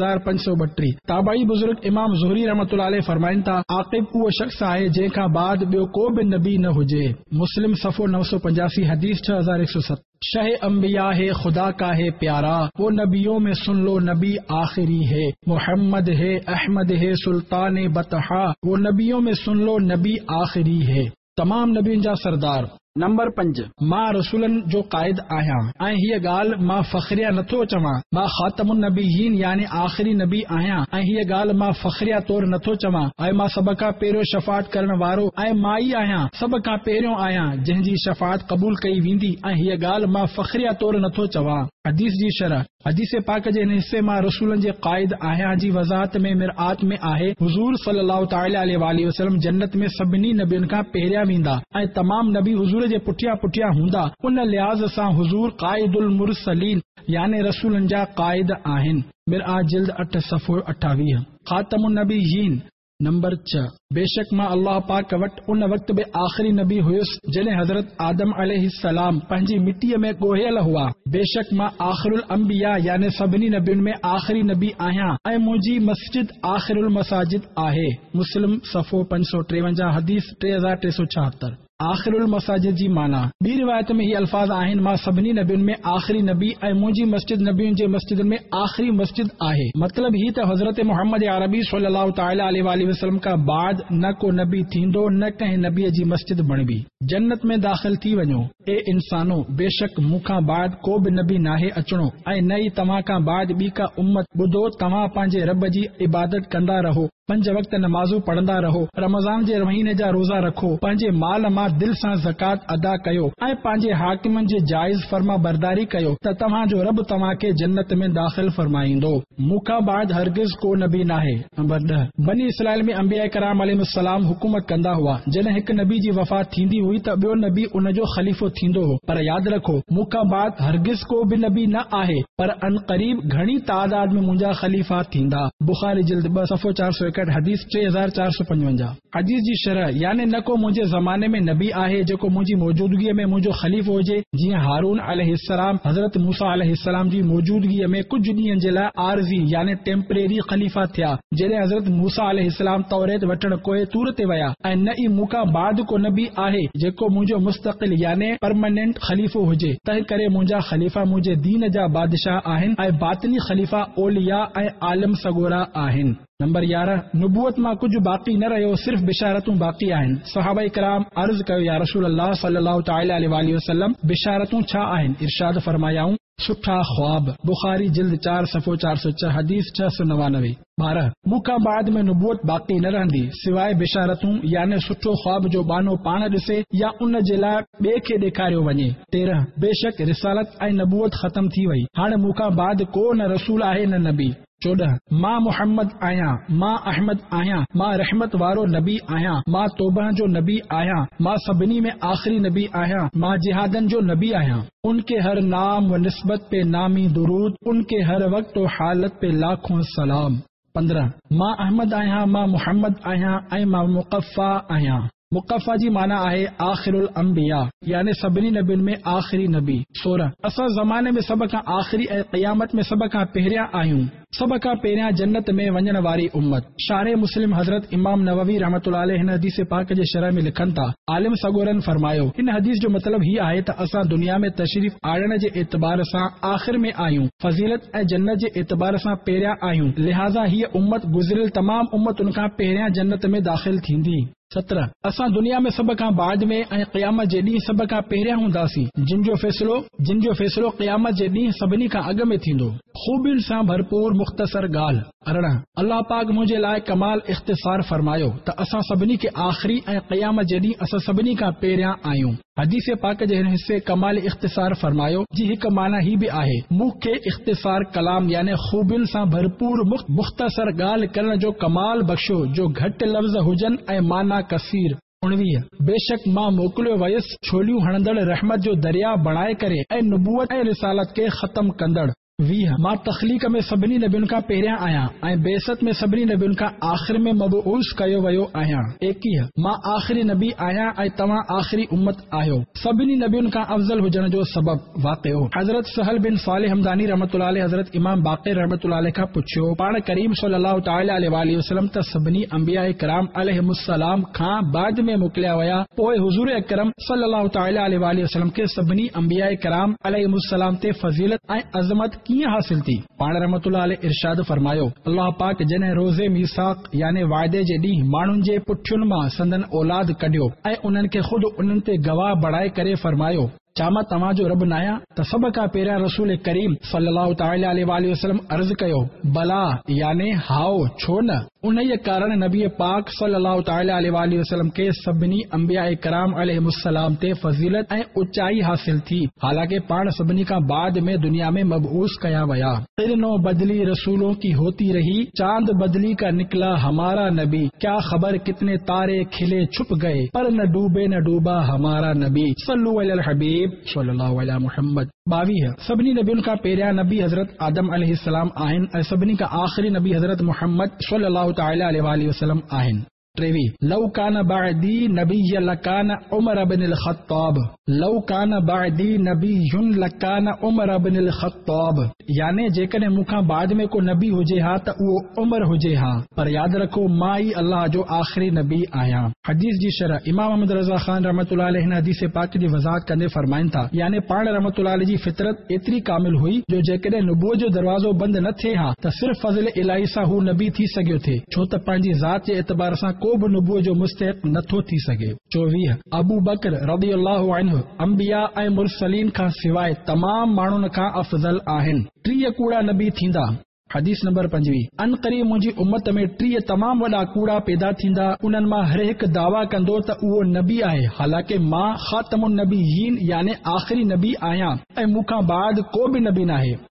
A: 3532। ताबाई बुजुर्ग इमाम ज़ुहरी रहमतुल्लाह अलैह फरमाइनि था, आक़िब उहो शख्स आहे जंहिंखां बाद ॿियो को बि नबी न हुजे। मुस्लिम सफ़ो 985 हदीस 6107। शह अंबिया है खुदा का है प्यारा, वो नबियों में सुन लो नबी आखिरी है। मोहम्मद है, अहमद है, सुल्तान बतहा, वो नबियों में सुन लो नबी आखिरी है। तमाम नबियुनि जा सरदार। नंबर 5 मां रसूलनि जो क़ाइद आहियां ऐं हीअ ॻाल्हि मां फ़ख्रिया नथो चवां। मां ख़ातमुन नबीयीन यानी आख़िरी नबी आहियां ऐं हीअ ॻाल्हि मां फ़ख्रिया तौर नथो चवां। ऐं मां सभ खां पहिरियों शफ़ाअत करण वारो ऐं मां ई आहियां, सभ खां पहिरियों आहियां जंहिंजी शफ़ाअत क़बूल कई वेंदी ऐं हीअ ॻाल्हि मां फ़ख्रिया तौर नथो चवां। हदीस जी शरह हदीस पाक जे हिन हिस्से मां रसूलनि जे क़ाइद आहियां जी वज़ाहत में मिरआत में आहे, हुज़ूर सल्लल्लाहु तआला अलैहि वसल्लम जन्नत में सभिनी नबियुनि खां पहिरियां वेंदा ऐं तमाम नबी हुज़ूर जे पुठियां पुठियां हूंदा। उन लिहाज़ सां हुज़ूर क़ाइदुल मुरसलीन यानी रसूलनि जा क़ाइद आहिनि। मिरआत जिल्द 8 सफ़ो 28। ख़ातमुन नबीयीन। नंबर 6 बेशक मां अल्लाह पाक वटि उन वक़्त बि आख़िरी नबी हुयुसि जॾहिं हज़रत आदम अलैहिस्सलाम पंहिंजी मिटीअ में ॻोहियल हुआ। बेशक मां आख़िरुल अंबिया यानी सभिनी नबियुनि में आख़िरी नबी आहियां ऐं मुंहिंजी मस्जिद आख़िरुल मसाजिद आहे। मुस्लिम सफ़ो 553 हदीस 3376। आख़िरुल मसाजिद जी माना। ॿी रिवायत में ही अल्फाज आहिनि, मां सभिनी नबियुनि में आख़िरी नबी ऐं मुंहिंजी मस्जिद नबियुनि जे मस्जिदनि में आख़िरी मस्जिद आहे। मतलब ही त हज़रत मोहम्मद अरबी सल्लल्लाहु तआला अलैहि वसल्लम खां बाद न को नबी थींदो न कंहिं नबीअ जी मस्जिद बणबी। जन्नत में दाख़िल थी वञो ए इंसानो, बेशक मूंखां बाद को बि नबी नाहे अचणो ऐं न ई तव्हां खां बाद ॿी का उम्मत। ॿुधो, तव्हां पंहिंजे रब जी इबादत कंदा रहो, 5 वक़्त नमाज़ूं पढ़ंदा रहो, रमज़ान जे महीने जा रोज़ा रखो, पंहिंजे माल मां दिल सां ज़कात अदा कयो ऐं पंहिंजे हाकिमनि जे जाइज़ फर्मा बरदारी कयो त तव्हांजो रब तव्हां खे जन्नत में दाख़िल फरमाईंदो। मूंखां बाद हरगिज़ को नबी नाहे। नंबर 10 बनी इसराइल में अंबिया कराम अलैहिस्सलाम हुकूमत कंदा हुआ। जॾहिं हिकु नबी जी वफ़ात थींदी हुई त ॿियो नबी उन जो ख़लीफ़ो थींदो हो। पर यादि रखो, मूंखां बाद हरगिज़ को बि नबी न आहे, पर अन क़रीब घणी तादाद में मुंहिंजा ख़लीफ़ा थींदा। बुखारी जिल्द 2 सफ़ो 461। फ़क़त हदीस 3455। हदीस जी शरह याने न को मुंहिंजे ज़माने में नबी आहे जेको मुंहिंजी मौजूदगीअ में मुंहिंजो ख़लीफ़ो हुजे, जीअं हारून अलैहिस्सलाम हज़रत मूसा अलैहिस्सलाम जी मौजूदगीअ में कुझु ॾींहनि जे लाइ आरज़ी याने टेम्परेरी ख़लीफ़ा थिया, जॾहिं हज़रत मूसा अलैहिस्सलाम तौरेत वठण कोहे तूर ते विया। ऐं न ई मूंखां बाद को नबी आहे जेको मुंहिंजो मुस्तक़िल याने परमानेंट ख़लीफ़ो हुजे। तंहिं करे मुंहिंजा ख़लीफ़ा मुंहिंजे दीन जा बादशाह आहिनि ऐं बातिनी ख़लीफ़ा ओलिया ऐं आलिम सगोरा आहिनि। नंबर 11, नुबुवत मां कुझु बाक़ी न रहियो, सिर्फ़ बिशारतूं बाक़ी आहिनि। सहाबा इकराम अर्ज़ कयो, या रसूल अल्लाह सल्लल्लाहु तआला अलैहि वसल्लम, बिशारतूं छा आहिनि? इरशाद फरमायाऊं, सुठा ख्वाब। बुखारी जिल्द 4 सफ़ो 404 हदीस 699। 12, मूंखां बाद में नुबुवत बाक़ी न रहंदी सिवाय बिशारतूं याने सुठो ख्वाब जो बानो पाण ॾिसे या उन जे लाइ ॿिए खे ॾेखारियो वञे। 13, बेशक रिसालत ऐं नबुवत ख़त्म थी वई, हाणे मूंखां बाद को न रसूल आहे न नबी। 14, मां मुहम्मद आहियां, मां अहमद आहियां, मां रहमत वारो नबी आहियां, मां तौबह जो नबी आहियां, मां सभिनी में आख़िरी नबी आहियां, मां जिहादन जो नबी आहियां। उनके हर नाम व निस्बत पे नामी दुरूद, उनके हर वक्त हालत पे लाखों सलाम। 15, मां अहमद आहियां, मां मुहम्मद आहियां ऐं मां मुक़फ़ा आहियां। मुक़फ़ा जी माना आहे आख़िरुल अंबिया याने सभिनी नबियुनि में आख़िरी नबी। 16, असां ज़माने में सभ खां आख़िरी ऐं क़यामत में सभ खां पहिरियां आहियूं, सभ खां पहिरियां जन्नत में वञण वारी उम्मत। शारे मुस्लिम हज़रत इमाम नववी रहमतुल्लाह अलैहि हिन हदीस पाक जे शरह में लिखनि था, आलिम सगोरन फरमायो, हिन हदीस जो मतिलब हीअ आहे त असां दुनिया में तशरीफ़ आणण जे एतबार सां आख़िर में आहियूं, फज़ीलत ऐं जन्नत जे एतबार सां पहिरियां आहियूं, लिहाज़ा हीअ उम्मत गुज़िरियल तमाम उम्मतुनि खां पहिरियां जन्नत में दाख़िल थींदी। 17, असां दुनिया में सभ खां बाद में ऐं क़यामत जे ॾींहुं सभ खां पहिरियां हूंदासीं, जिन जो फ़ैसिलो क़यामत जे ॾींहुं सभिनी खां अॻु में थींदो। खूबियुनि सां भरपूर मुख़्तसर ॻाल्हि। 18, अल्लाह पाक मुंहिंजे लाइ कमाल इख़्तिसार फरमायो त असां सभिनी खे आख़िरी ऐं क़यामत जे ॾींहुं असां सभिनी खां पहिरियां आहियूं। हदीस पाक जे हिन हिस्से कमाल इख़्तिसार फरमायो जी हिकु माना ही बि आहे, मूंखे इख़्तिसार कलाम याने खूबियुनि सां भरपूर मुख़्तसर ॻाल्हि करण जो कमाल बख़्शो जो घटि लफ़्ज़ हुजनि ऐं माना कसीर। 19, बेशक मां मोकिलियो वयुसि छोलियूं हणंदड़ रहमत जो दरिया बणाए करे ऐं नुबुवत ऐं रिसालत खे ख़त्म कंदड़। 20, मां तख़लीक़ में सभिनी नबियुनि खां पहिरियां आहियां ऐं बेसत में सभिनी नबियुनि खां आख़िर में मबऊस कयो वियो आहियां। 21, मां आख़िरी नबी आहियां ऐं तव्हां आख़िरी उम्मत आहियो, सभिनी नबियुनि खां अफ़ज़ल हुजण जो सबब। वाक़ियो हज़रत सहल बिन सालिह हमदानी रहमतुल्लाह अलैहि हज़रत इमाम बाक़िर रहमतुल्लाह अलैहि खां पुछियो, पाण करीम सल्लल्लाहु तआला अलैहि वसल्लम त सभिनी अंबिया किराम अलैहिमुस्सलाम खां बाद में मोकिलिया विया, पोइ हुज़ूर अकरम सल्लल्लाहु तआला अलैहि वसल्लम खे सभिनी अंबिया किराम अलैहिमुस्सलाम ते फज़ीलत ऐं अज़मत कीअं हासिल थी? पाण रहमतुल्लाह अलैहि इरशाद फरमायो, अल्लाह पाक जॾहिं रोज़े मीसाक याने वाइदे जे ॾींहुं माण्हुनि जे पुठियुनि मां संदन औलाद कढियो ऐं उन्हनि खे ख़ुदि उन्हनि ते गवाह बणाए करे फरमायो, छा मां तव्हांजो रब नाहियां? त सभ खां पहिरियां रसूल करीम सल्लल्लाहु तआला अलैहि वसल्लम अर्ज़ कयो, भला याने हाओ, छो न? उन कारण नबी पाक सल्लल्लाहु तआला अलैहि वसल्लम खे सभिनी अंबिया किराम अलैहिमुस्सलाम ते फज़ीलत ऐं ऊंचाई हासिल थी, हालांकि पाण सभिनी खां बाद में दुनिया में मबऊस कया विया। किरणों बदली रसूलों की होती रही, चांद बदली का निकला हमारा नबी, क्या खबर कितने तारे खिले छुप गए, पर न डूबे न डूबा हमारा नबी, सल्लु अलल हबीब सल्लल्लाहु अलैहि मुहम्मद। 22, सभिनी नबियुनि खां पहिरियां नबी हज़रत आदम अलैहिस्सलाम आहिनि ऐं सभिनी खां आख़िरी नबी हज़रत मुहम्मद सल्लल्लाहु तआला अलैहि वसल्लम आहिनि। 23, लौ कान बादी नबी लकान उमर बिन ख़त्ताब, लौ कान बादी नबीयुन लकान उमर बिन ख़त्ताब, याने जेकॾहिं मूंखां बाद में को नबी हुजे हा त उहो उमर हुजे हा, पर यादि रखो मां ई अल्लाह जो आख़िरी नबी आहियां। हदीस जी शरह इमाम अहमद रज़ा ख़ान रहमतुल्लाह अलैहि हिन हदीस पाक जी वज़ाहत कंदे फरमाइनि था, याने पाण रहमतुल्लाह अलैहि जी फितरत एतिरी कामिल हुई जो जेकॾहिं नुबुवत जो दरवाज़ो बंदि न थिए हा त सिर्फ़ फज़ल इलाही सां हू नबी थी सघियो थे, छो त पंहिंजी ज़ात जे एतबार सां को बि नुबुवत जो मुस्तहिक़ नथो थी सघे। 24, अबू बकर रज़ियल्लाहु अन्हु अंबिया ऐं मुरसलीन खां सवाइ तमाम माण्हुनि खां अफ़ज़ल आहिनि। 30 कूड़ा नबी थींदा। हदीस नंबर 25, अन क़रीब मुंहिंजी उम्मत में 30 तमाम वॾा कूड़ा पैदा थींदा, उन्हनि मां हर हिकु दावा कंदो त उहो नबी आहे, हालांकि मां ख़ातमुन नबीयीन याने आख़िरी नबी आहियां ऐं मूंखां बाद को बि नबी नाहे।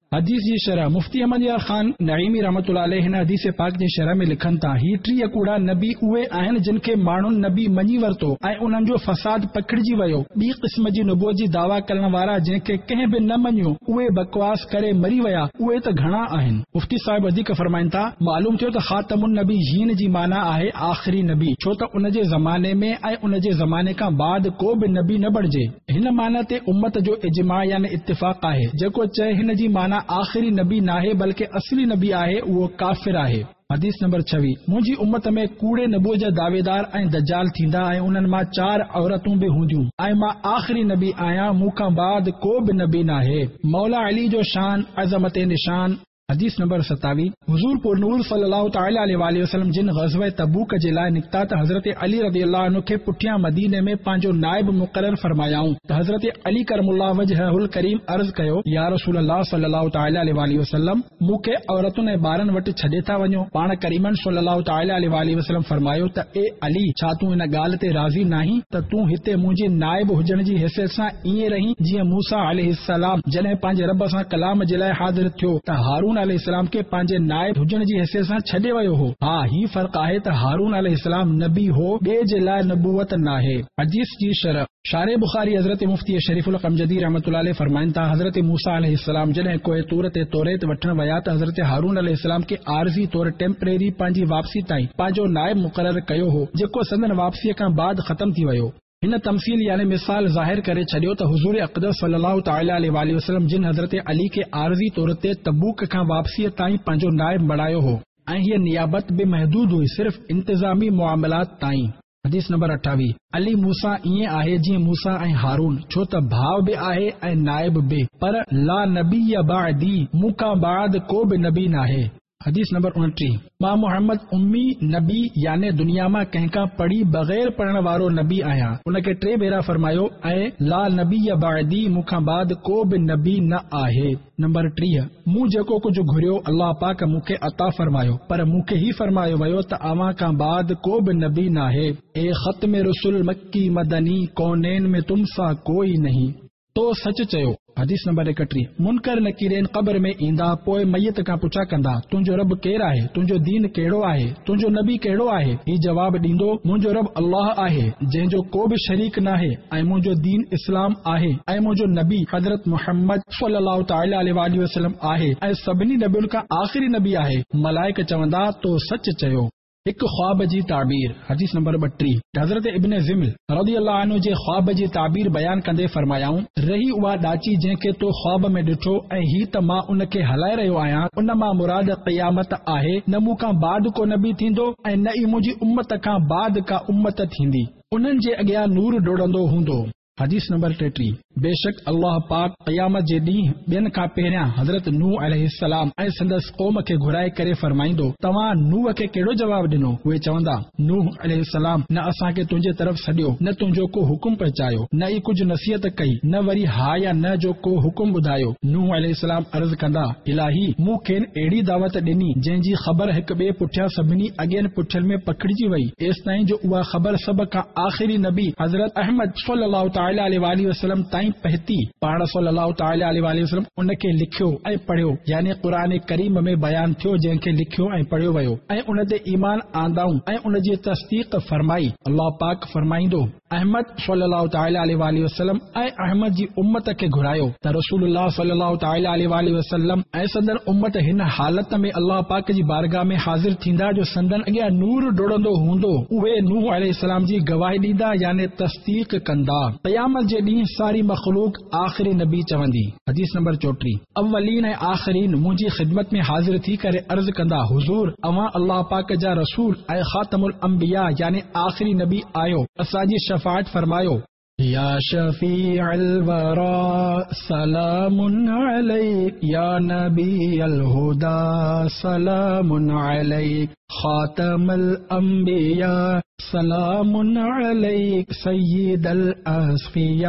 A: हदीस जी शरह मुफ्ती अहमद यार खान नईमी रहमतुल्लाह अलैह हिन हदीस पाक जी शरह में लिखनि था ही 3 कूड़ा नबी उहे आहिनि जिन खे माण्हुनि नबी मञी वरितो ऐं उन्हनि जो फसाद पकड़जी वियो। ॿी क़िस्म जी नबूअत जी दावा करण वारा जंहिंखे कंहिं बि न मञियो उहे बकवास करे मरी विया उहे त घणा आहिनि। मुफ्ती साहिब वधीक फरमाइनि था मालूम थियो त ख़ातमुन नबी हीन जी माना आहे आख़िरी नबी, छो त उन जे ज़माने में ऐं उन जे ज़माने खां बाद को बि नबी न बणिजे। हिन माना ते उम्मत जो इजमा यानी इत्तिफ़ाक़ आहे। जेको चए हिन जी माना आख़िरी नबी नाहे बल्कि असली नबी आहे उहो काफ़िर आहे। हदीस नंबर 26 मुंहिंजी उम्मत में कूड़े नबूअ जा दावेदार ऐं दज्जाल थींदा ऐं उन्हनि मां 4 औरतूं बि हूंदियूं ऐं मां आख़िरी नबी आहियां, मूंखां बाद को बि नबी नाहे। मौला अली जो शान अज़मत निशान। हदीस नंबर 27 हुज़ूर पुरनूर सल्लल्लाहु तआला अलैहि वसल्लम जिन ग़ज़वा तबूक जे लाइ निकिता त हज़रत अली रज़ियल्लाहु अन्हु खे पुठियां मदीने में पंहिंजो नाइब मुक़रर फरमायाऊं त हज़रत अली करमुल्लाह वजहुल करीम अर्ज़ कयो या रसूल अल्लाह सल्लल्लाहु तआला अलैहि वसल्लम मूंखे औरतुनि ऐं ॿारनि वटि छॾे था वञो। पाण करीमन सल्लल्लाहु तआला अलैहि वसल्लम फरमायो त ए अली छा तूं इन ॻाल्हि ते राज़ी नाहीं त तूं हिते मुंहिंजे नाइब हुजण जी हैसियत सां ईअं रहीं जीअं मूसा अलैहिस्सलाम जॾहिं पंहिंजे रब सां कलाम जे लाइ हाज़िर थियो त हारून अलैहिस्सलाम खे पंहिंजे नाइब हुजण जी हैसियत सां छॾे वियो हो। हा ही फ़र्क़ आहे त हारून अलैहिस्सलाम नबी हो, ॿिए जे लाइ नबूवत नाहे। हदीस जी शरह शारे बुखारी हज़रत मुफ्ती शरीफुल क़मजदी रहमतुल्लाह अलैह फरमाइनि था हज़रत मूसा अलैहिस्सलाम जॾहिं कोई तूर ते तौरेत वठण विया त हज़रत हारून अलैहिस्सलाम खे आरज़ी तौर टेम्परेरी पंहिंजी वापसी ताईं पंहिंजो नाइब मुक़रर कयो हो जेको संदन वापसीअ खां बाद ख़त्म थी वियो। हिन तमसील यानी मिसाल ज़ाहिर करे छॾियो त हुज़ूर अक़दस सल्लल्लाहु तआला अलैहि वसल्लम जिन हज़रत अली खे आरज़ी तौर ते तबूक खां वापसीअ ताईं पंहिंजो नाइब बणायो हो ऐं हीअ नियाबत बि महदूद हुई सिर्फ़ इंतज़ामी मुआमलात ताईं। हदीस नंबर 28 अली मूसा ईअं आहे जीअं मूसा ऐं हारून, छो त भाउ बि आहे ऐं नाइब बि, पर ला नबी बादी मूंखां बाद को बि नबी नाहे। हदीस नंबर 29 मां मोहम्मद उम्मी नबी याने दुनिया मां कंहिंखां पढ़ी बग़ैर पढ़ण वारो नबी आहियां। उनखे 3 भेरा फरमायो ऐं ला नबी बादी मूंखां बाद को बि नबी न आहे। नंबर 30 मूं जेको कुझु घुरियो अल्लाह पाक मूंखे अता फरमायो, पर मूंखे ही फरमायो वियो त अव्हां खां बाद को बि नबी नाहे। ए ख़त्म रसूल मक्की मदनी कौनैन में तुम सा कोई नहीं, तो सच चयो। हदीस नंबर 31 मुनकर नकीरेन क़ब्र में ईंदा पोइ मयत खां पुछा कंदा तुंहिंजो रब केरु आहे, तुंहिंजो दीन कहिड़ो आहे, तुंहिंजो नबी कहिड़ो आहे। ही जवाब ॾींदो मुंहिंजो रब अल्लाह आहे जंहिंजो को बि शरीक नाहे ऐं मुंहिंजो दीन इस्लाम आहे ऐं मुंहिंजो नबी हज़रत मुहम्मद सल्लल्लाहु तआला अलैहि वसल्लम आहे ऐं सभिनी नबियुनि खां आख़िरी नबी आहे। मलाइक चवंदा तो सच चयो। हिक ख्वाब जी ताबीर। हदीस नंबर 32 हज़रत इब्न ज़िम्ल रज़ियल्लाहु अन्हु जे ख्वाब जी ताबीर बयान कंदे फरमायाऊं रही उहा ॾाची जंहिंखे तो ख्वाब में ॾिठो ऐं ही त मां उनखे हलाए रहियो आहियां, उन मां मुराद क़यामत आहे। न मूंखां बाद को नबी थींदो ऐं न ई मुंहिंजी उम्मत खां बाद का उम्मत थींदी, उन्हनि जे अॻियां नूर डोड़ंदो हूंदो। हदीस नंबर 33 बेशक अल्लाह पाक क़यामत जे ॾींहुं ॿियनि खां पहिरियां हज़रत नूह अलैहिस्सलाम ऐं संदसि क़ौम खे घुराए करे फरमाईंदो तव्हां नूह खे कहिड़ो जवाब ॾिनो। उहे चवंदा नूह अलैहिस्सलाम न असांखे तुंहिंजे तरफ़ सॾियो, न तुंहिंजो को हुकुम पहुचायो, न ई कुझु नसीहत कई, न वरी हा या न जो को हुकुम ॿुधायो। नूह अलैहिस्सलाम अर्ज़ कंदा इलाही मूं खेनि अहिड़ी दावत ॾिनी जंहिंजी ख़बर हिक ॿिए पुठियां सभिनी अॻियनि पुठियनि में पकड़िजी वई एसि ताईं जो उहा ख़बर सभ खां आख़िरी नबी हज़रत अहमद सल्लल्लाहु तआला अलैहि वसल्लम ताईं पहुती। पाण सल्लल्लाहु तआला अलैहि वसल्लम उनखे लिखियो ऐं पढ़ियो यानी क़ुरान करीम में बयान थियो जंहिंखे लिखियो ऐं पढ़ियो वियो ऐं उन ते ईमान आंदाऊं ऐं उन जी तस्दीक फरमाई। अल्लाह पाक फरमाईंदो अहमद सल्लल्लाहु तआला अलैहि वसल्लम ऐं अहमद जी उम्मत खे घुरायो त रसूलुल्लाह सल्लल्लाहु तआला अलैहि वसल्लम ऐं संदन उम्मत हिन हालत में अल्लाह पाक जी बारगाह में हाज़िर थींदा जो संदन अॻियां नूर डोड़ंदो हूंदो। उहे नूह अलैहिस्सलाम जी गवाही ॾींदा यानी तस्दीक कंदा। क़यामत जे ॾींहुं सारी मख़लूक आख़िरी नबी चवंदी। हदीस नंबर 34 अव्वलीन ऐं आख़िरीन मुंहिंजी ख़िदमत में हाज़िर थी करे अर्ज़ कंदा हुज़ूर अव्हां अल्लाह पाक जा रसूल ऐं ख़ातमुल अंबिया यानी आख़िरी नबी आयो, असांजी शफ़ाअत फरमायो। या शफ़ीअल वरा सलामुन अलैक या नबी अल हुदा सलामुन अलैक। खातमुल अंबिया सलामुन अलैक सय्यिदल असफिया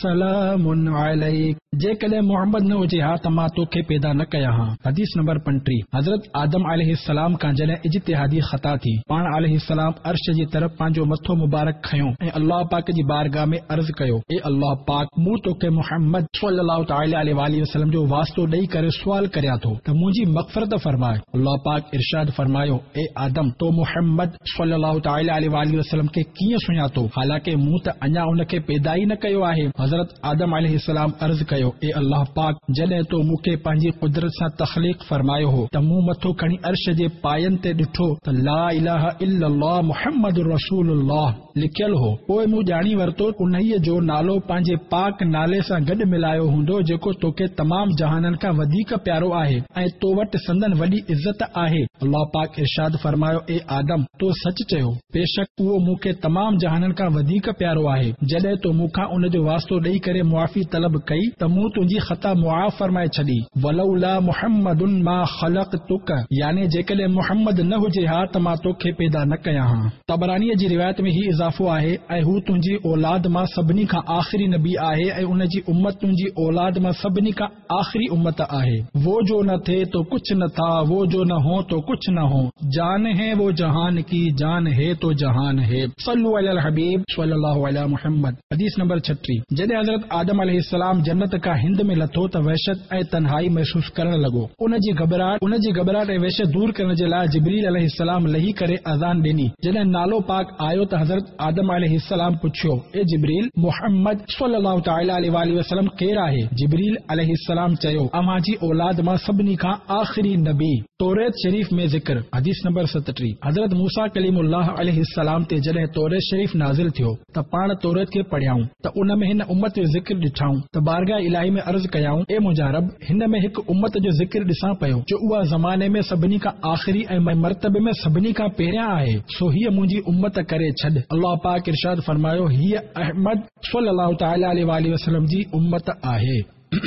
A: सलामुन अलैक। जेकॾहिं मोहम्मद न हुजे हा त मां तोखे पैदा न कया हा। हदीस नंबर 35। हज़रत आदम अलैहिस्सलाम खां जॾहिं इज्तिहादी ख़ता थी, पाण अलैहिस्सलाम अर्श जी तरफ़ पंहिंजो मथो मुबारक खयो ऐं अल्लाह पाक जी बारगाह में अर्ज़ कयो, ए अल्लाह पाक, मूं तोखे मोहम्मद सल्लल्लाहु तआला अलैहि वसल्लम जो वास्तो ॾेई करे सुवाल करियां थो त मुंहिंजी मग़फ़िरत फरमाए। अल्लाह पाक इरशाद फरमायो, ए आदम, तो मोहम्मद सल्लल्लाहु तआला अलैहि वसल्लम खे कीअं सुञातो, हालांकि मूं त अञा उनखे पैदा ई न कयो आहे। हज़रत आदम अलैहिस्सलाम अर्ज़ कयो, ए अल्लाह पाक, जॾहिं तो मूंखे पंहिंजी कुदरत सां तख़लीक़ फरमायो हो त मूं मथो खणी अर्श जे पायनि ते ॾिठो त ला इलाहा इल्लल्लाह मुहम्मदुर रसूलुल्लाह लिखियल हो। पोइ मूं ॼाणी वरितो उन्हीअ जो नालो पंहिंजे पाक नाले सां गॾु मिलायो हूंदो जेको तोखे तमाम जहाननि खां वधीक प्यारो आहे ऐं तो वटि संदन वॾी इज़त आहे। अल्लाह पाक इरशाद फरमायो, ए आदम, तो सच चयो, बेशक उहो मूंखे तमाम जहाननि खां वधीक प्यारो आहे। जॾहिं तो मूंखां उनजो वास्तो ॾेई करे मुआफ़ी तलब कई त मूं तुंहिंजी ख़ता मुआफ़ फरमाए छॾी। वलौला मुहम्मदुन मा ख़लक़तुक, यानी जेकॾहिं मोहम्मद न हुजे हा त मां तोखे पैदा न कया हा। तबरानीअ जी रिवायत में ही इज़ाफ़ो आहे, ऐं हू तुंहिंजी औलाद मां सभिनी खां आख़िरी नबी आहे ऐं उनजी उम्मत तुंहिंजी औलाद मां सभिनी खां आख़िरी उम्मत आहे। वो जो न थे तो कुछ न था, वो जो न हो तो कुछ न हो, जान है वो जहान की, जान है तो जहान है। सल्लु अलल हबीब सल्लल्लाहु अला मुहम्मद। हदीस नंबर 36। जॾहिं हज़रत आदम अलैहिस्सलाम जन्नत खां हिंद में लथो त वहशत ऐं तन्हाई महसूस करण लॻो। उनजी घबराहट ऐं वहशत दूर करण जे लाइ जिब्रील अलैहिस्सलाम लही करे अज़ान ॾिनी। जॾहिं नालो पाक आयो त हज़रत आदम अलैहिस्सलाम पुछियो, ए जिब्रील, मुहम्मद सल्लल्लाहु तआला अलैहि वसल्लम केरु आहे? जिब्रील अलैहिस्सलाम चयो, अव्हां जी औलाद मां सभिनी खां आख़िरी नबी। तौरेत शरीफ में ज़िक्र। हदीस नंबर 37। हज़रत मूसा कलीमुल्लाह अलैहिस्सलाम ते जॾहिं तौरेत शरीफ नाज़िल थियो त पाण तौरेत खे पढ़ियाऊं त उन में हिन उम्मत जो ज़िक्र ॾिठाऊं त बारगाह इलाही में अर्ज़ कयाऊं, ए मुंहिंजा रब, हिन में हिकु उम्मत जो ज़िक्र ॾिसां पियो जो उहा ज़माने में सभिनी खां आख़िरी ऐं मर्तबे में सभिनी खां पहिरियां आहे, सो हीअ मुंहिंजी उम्मत करे छॾ। अल्लाह पाक इरशाद फरमायो, हीअ अहमद सल्लल्लाहु तआला अलैहि वसल्लम जी उम्मत आहे।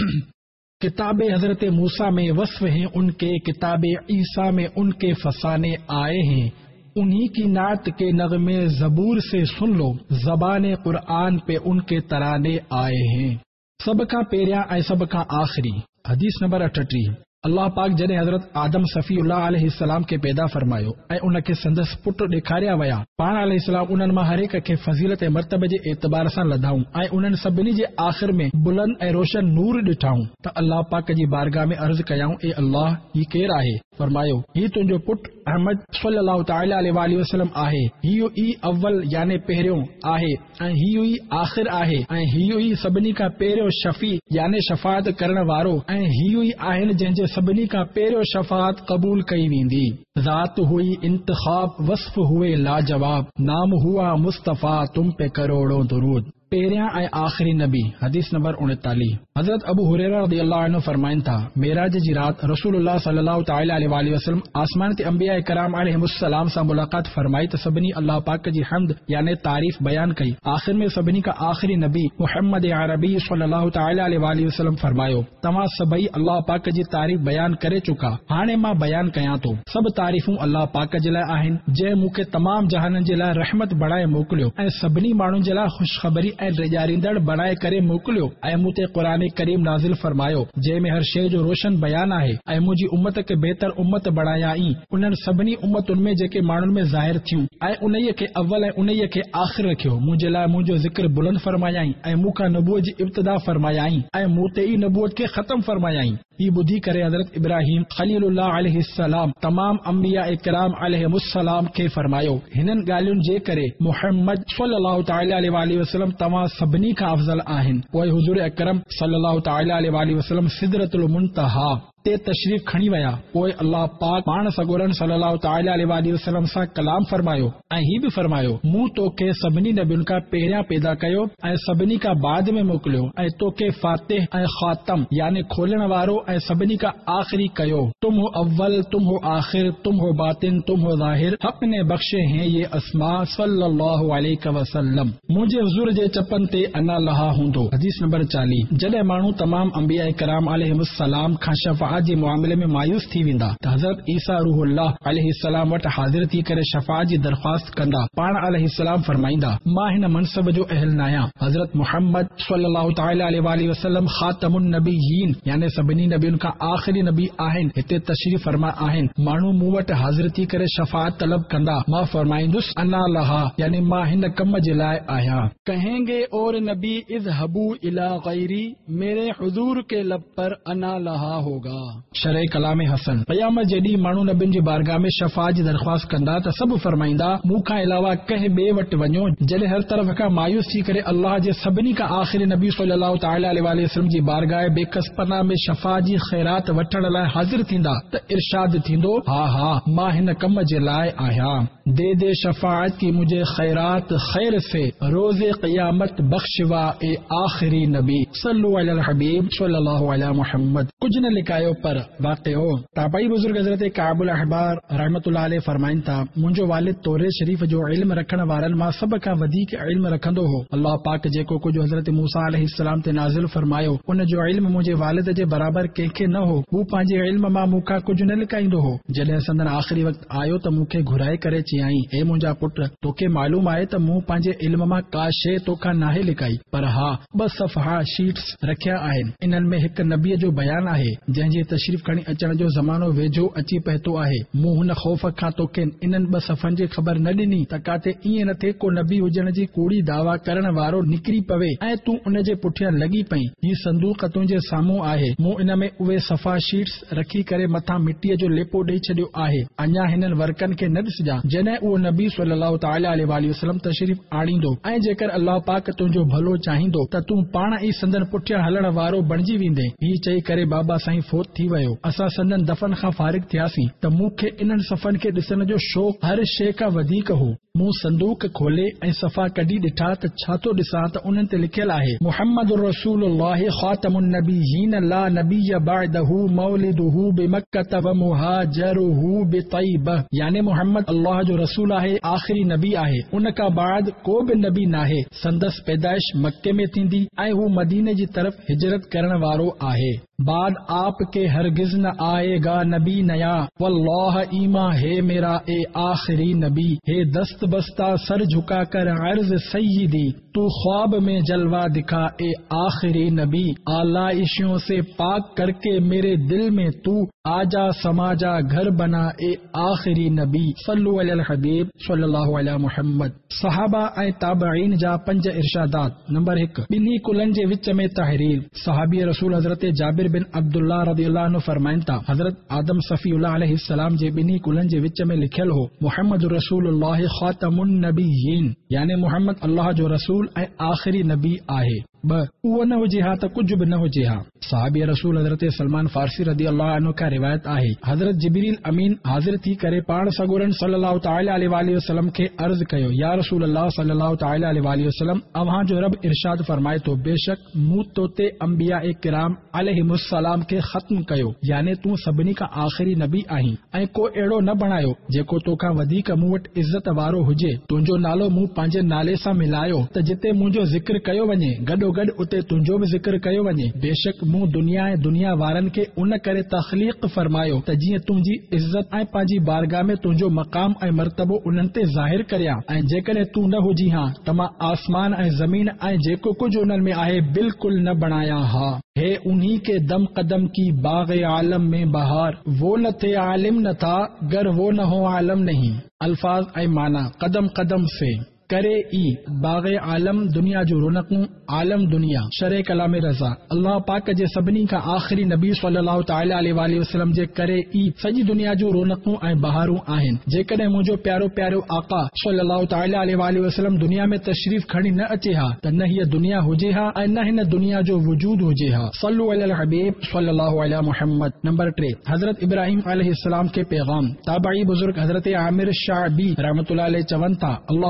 A: किताब हजरत मूसा में वस्फ हैं उनके, किताब ईसा में उनके फसाने आए हैं, उन्हीं की नात के नगमे जबूर से सुन लो, ज़बान कुरान पे उनके तराने आए हैं। सब खां पहिरियां ऐं सब खां आख़िरी। हदीस नंबर 38। अल्लाह पाक जॾहिं हज़रत आदम सफ़ीउल्लाह अलैहिस्सलाम खे पैदा फरमायो ऐं उनखे संदसि पुट ॾेखारिया विया, पाण अलैहिस्सलाम उन्हनि मां हर हिक खे फज़ीलत ऐं मर्तबे जे एतबार सां लधाऊं ऐं उन्हनि सभिनी जे आख़िर में बुलंद ऐं रोशन नूर ॾिठाऊं त अल्लाह पाक जी बारगाह में अर्ज़ कयाऊं, ए अल्लाह, ही केरु आहे? फरमायो, ही तुंहिंजो पुट अहमद सल्लल्लाहु तआला अलैहि वसल्लम आहे। हीउ ई अव्वल याने पहिरियों आहे ऐं हीउ ई आख़िर आहे ऐं हीउ ई सभिनी खां पहिरियों शफ़ी याने शफ़ाअत करण वारो ऐं हीउ ई आहिनि जंहिंजे सभिनी खां पहिरियों शफ़ाअत क़बूल कई वेंदी। ज़ात हुई इंतखाब, वस्फ हुए लाजवाब, नाम हुआ मुस्तफ़ा, तुम पे करोड़ों दुरूद। पहिरियां ऐं आख़िरी नबी। हदीस नंबर 39। हज़रत अबू हुरैरा रज़ियल्लाहु अन्हु फरमाइनि था, मेराज जी रात रसूलुल्लाह सल्लल्लाहु तआला अलैहि वसल्लम आसमान ते अंबिया किराम अलैहिमुस्सलाम सां मुलाक़ात फरमाई त सभिनी अल्लाह पाक जी हम्द याने तारीफ़ बयान कई। आख़िर में सभिनी खां आख़िरी नबी मुहम्मद अरबी सल्लल्लाहु तआला अलैहि वसल्लम फरमायो, तव्हां सभई अल्लाह पाक जी तारीफ़ बयान करे चुका, हाणे मां बयान कयां थो। सभु तारीफ़ूं अल्लाह पाक जे लाइ आहिनि जंहिं मूंखे तमाम जहाननि जे लाइ रहमत बणाए मोकिलियो ऐं सभिनी माण्हुनि जे लाइ ख़ुशख़बरी ऐं ॾियारींदड़ बणाए करे मोकिलियो ऐं मूं ते क़ुरान करीम नाज़िल फरमायो जंहिं में हर शइ जो रोशन बयान आहे ऐं मुंहिंजी उम्मत खे बहितर उम्मत बणायाई उन्हनि सभिनी उम्मतुनि में जेके माण्हुनि में ज़ाहिर थियूं ऐं उन्हीअ खे अव्वल ऐं उन्हीअ खे आख़िर रखियो। मुंहिंजे लाइ मुंहिंजो ज़िक्र बुलंद फरमायाई ऐं मूंखां नबूअत जी इब्तिदा फरमायाई ऐं मूं ते ई नबूअत खे ख़त्म फरमायाई। ही ॿुधी करे हज़रत इब्राहिम खलीलुल्लाह अलैहिस्सलाम तमाम अंबिया इकराम अलैहिमुस्सलाम खे फरमायो, हिननि ॻाल्हियुनि जे करे मुहम्मद सल्लल्लाहु तआला अलैहि वसल्लम तव्हां सभिनी खां अफ़ज़ल आहिनि। पोइ हुज़ूर अकरम सल्लल्लाहु तआला अलैहि वसल्लम सिदरतुल मुंतहा ते तशरीफ़ खणी विया। पोइ अल्लाह पाक पाण सगोरन सल्लल्लाहु तआला अलैहि वसल्लम सां कलाम फरमायो ऐं ही बि फरमायो, मूं तोखे सभिनी नबियुनि खां पहिरियां पैदा कयो ऐं सभिनी खां बाद में मोकिलियो ऐं तोखे फातिह ऐं ख़ातम यानी खोलण वारो ऐं सभिनी खां आख़िरी कयो। तुम हो अव्वल, तुम हो आखिर, तुम हो बातिन, तुम हो ज़ाहिर, हक़ ने बख्शे हैं ये अस्मा सल्लल्लाहु अलैहि वसल्लम। मुंहिंजे हुज़ूर जे चपन ते अना लहा हूंदो। हदीस नंबर 40। जॾहिं माण्हू तमाम अंबिया किराम अलैहिमुस्सलाम खां शफ़ाअत शफाअत जे मामले में मायूस थी वेंदा त हज़रत ईसा रूहुल्लाह अलैहिस्सलाम वटि हाज़िर थी करे शफाअत जी दरख़्वास्त कंदा। पाण अलैहिस्सलाम फरमाईंदा, मां हिन मनसब जो अहल न आहियां। हज़रत मुहम्मद सल्लल्लाहु तआला अलैहि वसल्लम ख़ातमुन नबिय्यीन यानी सभिनी नबियुनि खां आख़िरी नबी आहिनि। हिते तशरीफ़ फरमा आहिनि, माण्हू मूं वटि हाज़िर थी करे शफाअत तलब कंदा, मां फरमाईंदुसि अना लहा यानी मां हिन कम जे लाइ आहियां। कहेंगे और नबी इज़हबू इला गैरी, मेरे हुजूर के लब पर अना लहा होगा। शरह कलाम हसन। क़यामत जॾहिं माण्हू नबियुनि जी बारगाह में शफाअत जी दरख़्वास्त कंदा त सभु फरमाईंदा, मूं खां अलावा कंहिं ॿिए वटि वञो। जॾहिं हर तरफ़ खां मायूस थी करे अल्लाह जे सभिनी खां आख़िरी नबी सल्लल्लाहु तआला अलैहि वसल्लम जी बारगाह बेकसपना में शफाअत जी ख़ैरात वठण लाइ हाज़िर थींदा त इरशाद थींदो, हा हा मां हिन कम जे लाइ आहियां। दे शफाअत की मुझे खैरात खैर से रोज़े क़यामत बख्शवा ए आख़िरी नबी सल्लल्लाहु अलैहि हबीब सल्लल्लाहु अलैहि मुहम्मद। कुछ न लिकायो पर वाक़िओ। ताबई बुजुर्ग हज़रत काबुल अहबार रहमतुल्लाह अलैहि फरमाइनि था, मुंहिंजो वालिद तौरे शरीफ़ जो इल्म रखण वारनि मां सभ खां वधीक इल्म रखंदो हो। अल्लाह पाक जेको कुझु हज़रत मूसा अलैहिस्सलाम ते नाज़िल फरमायो उन जो इल्म मुंहिंजे वालिद जे बराबर कंहिंखे न हो। हू पंहिंजे इल्म मां मूंखां कुझु न लिकाईंदो हो। जॾहिं संदन आख़िरी वक़्तु आयो त मूंखे घुराए करे चयाईं, हे मुंहिंजा पुट, तोखे मालूम आहे त मूं पंहिंजे इल्म मां का शइ तोखां नाहे लिकाई, पर हा 2 सफ़हा शीट्स रखिया आहिनि। इन्हनि में हिकु नबीअ जो बयान आहे जंहिंजी तशरीफ़ खणी अचण जो ज़मानो वेझो अची पहुतो आहे। मूं हुन ख़ौफ़ खां तोखे इन्हनि 2 सफ़नि जी ख़बर न ॾिनी त काथे ईअं न थिए को नबी हुजण जी कूड़ी दावा करण वारो निकिरी पवे ऐं तूं उन जे पुठियां लॻी पई। ही संदूक तुंहिंजे साम्हूं आहे। मूं इन में उहे सफ़ा शीट्स रखी करे मथां मिटीअ जो लेपो ॾेई छॾियो आहे। अञा हिननि वर्कनि खे न ॾिसजां। जॾहिं उहो नबी सल्लल्लाहु तआला अलैहि वसल्लम तशरीफ़ आणींदो ऐं जेकर अल्लाह पाक तुंहिंजो भलो चाहींदो त तूं पाण ई संदन पुठियां हलण वारो बणिजी वेंदे। ही चई करे बाबा साईं फोत थी वियो। असां संदन दफ़न खां फारिग थियासीं त मूंखे इन्हनि सफ़नि खे ॾिसण जो शौक़ हर शइ खां वधीक हो। मूं संदूक खोले ऐं सफ़ा कढी ॾिठा त छा थो ॾिसां त उन्हनि ते लिखियल आहे, मुहम्मदुर रसूलुल्लाह ख़ातमुन नबिय्यीन ला नबिय्य बअदहु मौलिदुहु बिमक्कत व मुहाजरुहु बितैबह, यानी मुहम्मद अल्लाह जो रसूल आहे, आख़िरी नबी आहे। उन खां बाद को बि नबी नाहे। संदसि पैदाइश मक्के में थींदी ऐं हू मदीने जी तरफ़ हिजरत करण वारो आहे। बाद आपके हरगिज न आएगा नबी नया, वल्लाह ईमा है मेरा ए आखिरी नबी। हे दस्त बस्ता सर झुका कर अर्ज सय्यदी, तू ख्वाब में जलवा दिखा ए आखिरी नबी। आलाइशों से पाक करके मेरे दिल में तू आजा समाजा घर बना ए आखिरी नबी सल्लु अलल हबीब सल्लल्लाहु अलैहि मुहम्मद। सहाबा ऐं ताबईन जा 5 इरशादात। नंबर 1, ॿिन्ही कुलनि जे विच में तहरीर। सहाबी रसूल हज़रत जाबिर बिन अब्दुल्लाह रज़ियल्लाहु अन्हु फरमाइनि था, हज़रत आदम सफ़ीउल्लाह अलैहिस्सलाम जे ॿिन्ही कुलनि जे विच में लिखियल हो, मुहम्मद रसूलुल्लाह ख़ातमुन नबिय्यीन, यानी मुहम्मद अल्लाह जो रसूल ऐं आख़िरी नबी आहे। 2, उहो न हुजे हा त कुझु बि न हुजे हा। सहाबी रसूल हज़रत सलमान फारसी रज़ियल्लाहु अन्हु खां रिवायत आहे, हज़रत जिब्रील अमीन हाज़िर थी करे पाण सगोरन सल्लल्लाहु तआला अलैहि वसल्लम खे अर्ज़ कयो, या रसूल अल्लाह सल्लल्लाहु तआला अलैहि वसल्लम, अव्हां जो रब इरशाद फरमाए थो, बेशक मूं तो ते अंबिया ए किराम अलैहिमुस्सलाम खे ख़त्म कयो, यानी तूं सभिनी खां आख़िरी नबी आहीं ऐं को अहिड़ो न बणायो जेको तोखां वधीक मूं वटि इज़त वारो हुजे। तुंहिंजो नालो मूं पंहिंजे नाले सां मिलायो त जिते मुंहिंजो ज़िक्र कयो वञे गॾो गॾु उते तुंहिंजो बि ज़िक्र कयो वञे। बेशक मूं दुनिया ऐं दुनिया वारनि खे उन करे तख़लीक़ फरमायो त जीअं तुंहिंजी इज़त ऐं पंहिंजी बारगाह में तुंहिंजो मक़ाम ऐं मर्तबो उन्हनि ते ज़ाहिर करियां। ऐं जेकॾहिं तूं न हुजी हा त मां आसमान ऐं ज़मीन ऐं जेको कुझु उन्हनि में आहे बिल्कुलु न बणाया हा। हे उन्हीं के दम कदम की बाग़े आलम में बहार, वो न थे आलिम न था गर वो न हो आलम नहीं। अल्फाज ऐं माना, कदम कदम से करे ई बाग़े आलम दुनिया जो रौनकूं, आलम दुनिया। शरह कलाम रज़ा। अल्लाह पाक जे सभिनी खां आख़िरी नबी सल्लल्लाहु तआला अलैहि वसल्लम जे करे ई सॼी दुनिया जो रौनकूं ऐं बहारूं आहिनि। जेकॾहिं मुंहिंजो प्यारो प्यारो आका सल्लल्लाहु तआला अलैहि वसल्लम दुनिया में तशरीफ़ खणी न अचे हा त न हीअ दुनिया हुजे हा ऐं न हिन दुनिया जो वजूद हुजे हा। सल्लु अलल हबीब सल्लल्लाहु अलैहि मुहम्मद। नंबर 3, हज़रत इब्राहिम अलैहिस्सलाम के पैगाम। ताबई बुजुर्ग हज़रत आमिर शाअबी रहमतुल्लाह अलैहि चवनि था, अल्लाह पाक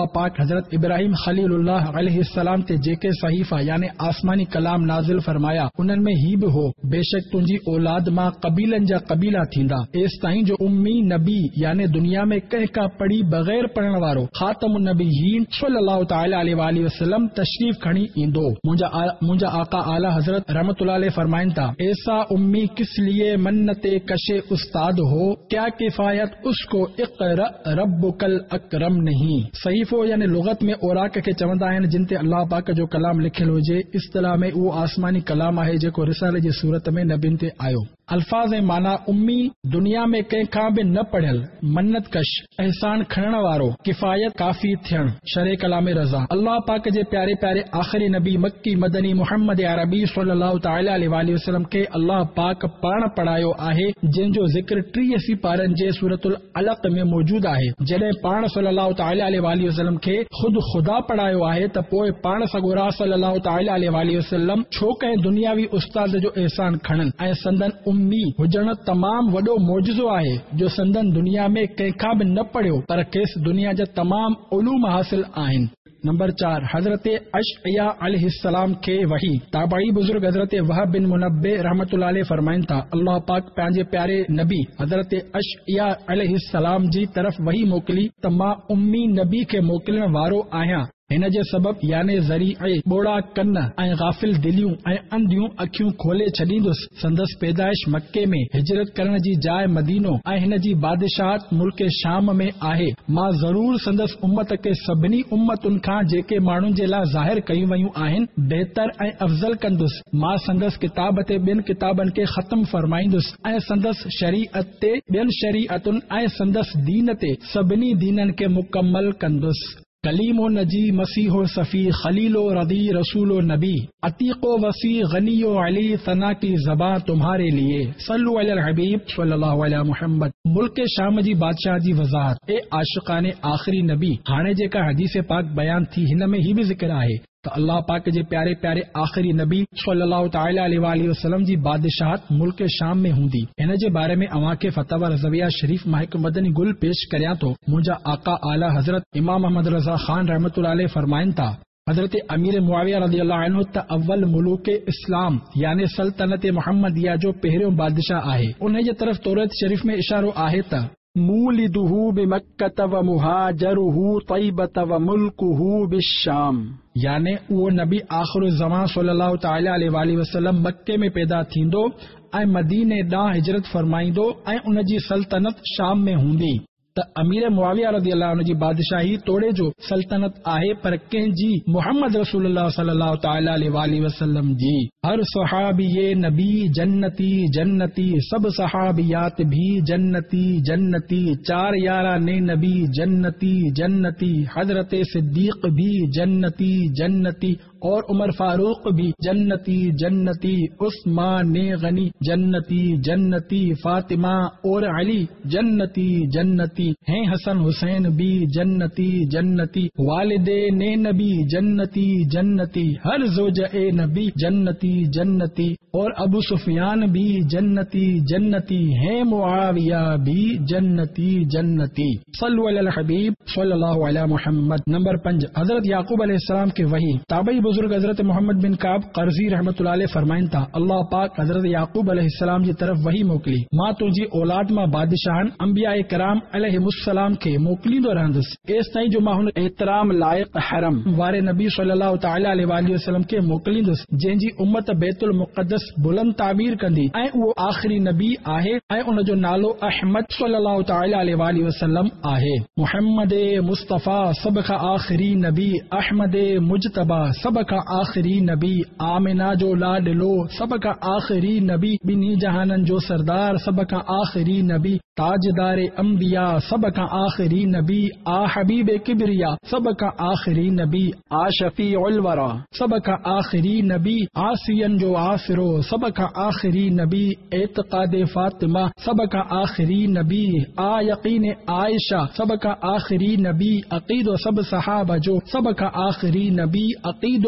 A: हजरत इब्राहिम खलीलुल्लाह अलैहिस्सलाम ते जेके सहीफ़ा यानी आसमानी कलाम नाज़िल फरमाया उन्हनि में ही बि हो, बेशक तुंहिंजी औलाद मां कबीलनि जा कबीला थींदा, एस ताईं जो उम्मी नबी यानी दुनिया में कंहिं का पढ़ी बग़ैर पढ़ण वारो ख़ातमुन नबीयीन सल्लल्लाहु तआला अलैहि वसल्लम तशरीफ खणी ईंदो। मुंहिंजा आका आला हजरत रहमतुल्लाह अलैहि फरमाइनि था, ऐसा उम्मी किस लिए मन्नते कशे उस्ताद हो, क्या किफायत उसको इक़रा रब्बुकल अकरम नहीं। सहीफ़ो यानी लुगत में औराक के चवंदा आहिनि जिन ते अल्लाह पाक जो कलाम लिखियल हुजे। इस्तिलाह में उहो आसमानी कलाम आहे जेको रिसाले जी सूरत में नबियुनि ते आयो। अल्फाज़ ऐं माना उम्मी दुनिया में कंहिंखां बि न पढ़ियल, मन्नत कश, एहसान खणण वारो, किफ़ायत काफ़ी थियण, शरे कलाम रज़ा। अल्लाह पाक जे प्यारे प्यारे आख़िरी नबी मक्की मदनी मुहम्मद अरबी सल्लल्लाहु तआला अलैहि वसल्लम के अल्लाह पाक पाण पढ़ायो आहे, जंहिंजो ज़िक्र 83 पारनि जे सूरतुल अलक़ में मौजूद आहे। जॾहिं पाण सल्लल्लाहु तआला अलैहि वसल्लम के खुद खुदा पढ़ायो आहे त पोइ पाण सगोरा सल्लल्लाहु तआला अलैहि वसल्लम छो कंहिं दुनियावी उस्ताद जो एहसान खणनि ऐं संदन उम्मी हुजण तमाम वॾो मौजज़ो आहे जो संदन दुनिया में कंहिंखां बि न पढ़ियो पर खेस दुनिया जा तमाम उलूम हासिल आहिनि। नंबर 4 हजरत अशअया अलैहिस्सलाम के वही। ताबई बुजुर्ग हजरत वहब बिन मुनब्बे रहमतुल्लाह अलैहि फरमाइनि था, अल्लाह पाक पंहिंजे प्यारे नबी हजरत अशअया अलैहिस्सलाम जी तरफ़ वही मोकिली त मां उम्मी नबी के मोकिलण वारो आहियां। हिन जे सबब याने ज़रिए बोड़ा कन ऐं गाफिल दिलियूं ऐं अंधियूं अखियूं खोले छॾींदुसि। संदसि पैदाइश मक्के में, हिजरत करण जी जाइ मदीनो ऐं हिन जी बादशाहत मुल्क शाम में आहे। मां ज़रूर संदसि उम्मत के सभिनी उम्मतुनि खां जेके माण्हुनि जे लाइ ज़ाहिर कयूं वयूं आहिनि बहितर ऐं अफ़ज़ल कंदुसि। मां संदसि किताब ते ॿियनि किताबनि के ख़त्म फरमाईंदुसि ऐं संदसि शरीअत ते ॿियनि शरीअतुनि ऐं संदसि दीन ते सभिनी दीननि के मुकम्मल कंदुसि। कलीमो नजी मसीहो सफ़ी खलीलो रदी रसूलो नबी अतीको वसी गनियो अली सना की ज़बां तुम्हारे लिए सल्लु अलल हबीब सल्लल्लाहु अलैहि मुहम्मद। मुल्क शाम जी बादशाह जी वज़ाहत ए आशिकाने आख़िरी नबी। हाणे जेका हदीस पाक बयान थी हिन में ही भी ज़िक्र आहे त अल्लाह पाक जे प्यारे प्यारे आख़िरी नबी सल्लल्लाहु तआला अलैहि वसल्लम जी बादशाहत मुल्क शाम में हूंदी। हिन जे बारे में अवां खे फतवा रज़विया शरीफ मां हिकु मदनी गुल पेश करियां थो। मुंहिंजा आका आला हज़रत इमाम अहमद रज़ा ख़ान रहमतुल्लाह अलैहि फरमाइनि था, हजरत अमीर मुआविया रज़ियल्लाहु अन्हु त अव्वल मुलूक इस्लाम यानी सल्तनत मुहम्मदिया जो पहिरियों बादशाह आहे। उन जे तरफ़ तौरात शरीफ में इशारो आहे त मूलिदुहु बिमक्कत व मुहाजरुहु तय्यबत व मुल्कुहु बिश्शाम यानी उहो नबी आख़िर ज़मान सल्लल्लाहु तआला अलैहि वसल्लम मक्के में पैदा थींदो ऐं मदीने ॾांहुं हिजरत फरमाईंदो ऐं उन जी सल्तनत शाम में हूंदी। त अमीर मुआविया रज़ियल्लाहु अन्हु जी बादशाही तोड़े जो सल्तनत आहे पर कंहिंजी मोहम्मद रसूलुल्लाह सल्लल्लाहु तआला अलैहि वसल्लम जी। हर सहाबी ये नबी जन्नती जन्नती, सब सहाबियात भी जन्नती जन्नती, 4 याराने नबी जन्नती जन्नती, हजरत सिद्दीक भी जन्नती जन्नती और उमर फारूक भी जन्नती जन्नती, उस्मान गनी जन्नती जन्नती, फातिमा और अली जन्नती जन्नती हैं, हसन हुसैन भी जन्नती जन्नती, वालिदे ने नबी जन्नती जन्नती, हर ज़ौज-ए नबी जन्नती जन्नती और अबू सुफियान भी जन्नती जन्नती हैं, मुआविया भी जन्नती जन्नती। सल्लु अलल हबीब सल्लल्लाहु अलैहि मुहम्मद। नंबर 5 हजरत याकूब अलैहिस्सलाम के वही। ताबई बुजुर्ग हजरत मोहम्मद बिन काब कर्जी रहमतुल्लाह अलैहि फरमाइनि था, अल्लाह पाक हजरत याकूब अलैहिस्सलाम जी तरफ़ वही मोकिली, मां तुंहिंजी औलाद मां बादशाहन अंबिया कराम अलैहिमुस्सलाम खे मोकिलींदो रहंदुसि एस ताईं जो मां हुन एतराम लाइक हरम वारे नबी सल्लल्लाहु तआला अलैहि वसल्लम के मोकिलींदुसि जंहिंजी उम्मत बैतुल मुक़द्दस बुलंद ताबीर कंदी ऐं उहो आख़िरी नबी आहे ऐं उन जो नालो अहमद सल्लल्लाहु तआला अलैहि वसल्लम आहे। मुहम्मद मुस्तफ़ा सब खां आख़िरी नबी, अहमद मुजतबा सब खां आख़िरी नबी, आमिना जो लाडलो सब खां आख़िरी नबी, ॿिन्ही जहाननि जो सरदार सब खां आख़िरी नबी, ताजदार अंबिया सब खां आख़िरी नबी, आ हबीब किबरिया सब खां आख़िरी नबी, आ शफीउल वरा सब खां आख़िरी नबी, आसियन जो आसिरो सब खां आख़िरी नबी, एतक़ाद फातिमा सब खां आख़िरी नबी, आ यकीन आयशा सब खां आख़िरी नबी, अक़ीदो सब सहाबा जो सब खां आख़िरी नबी, अक़ीदो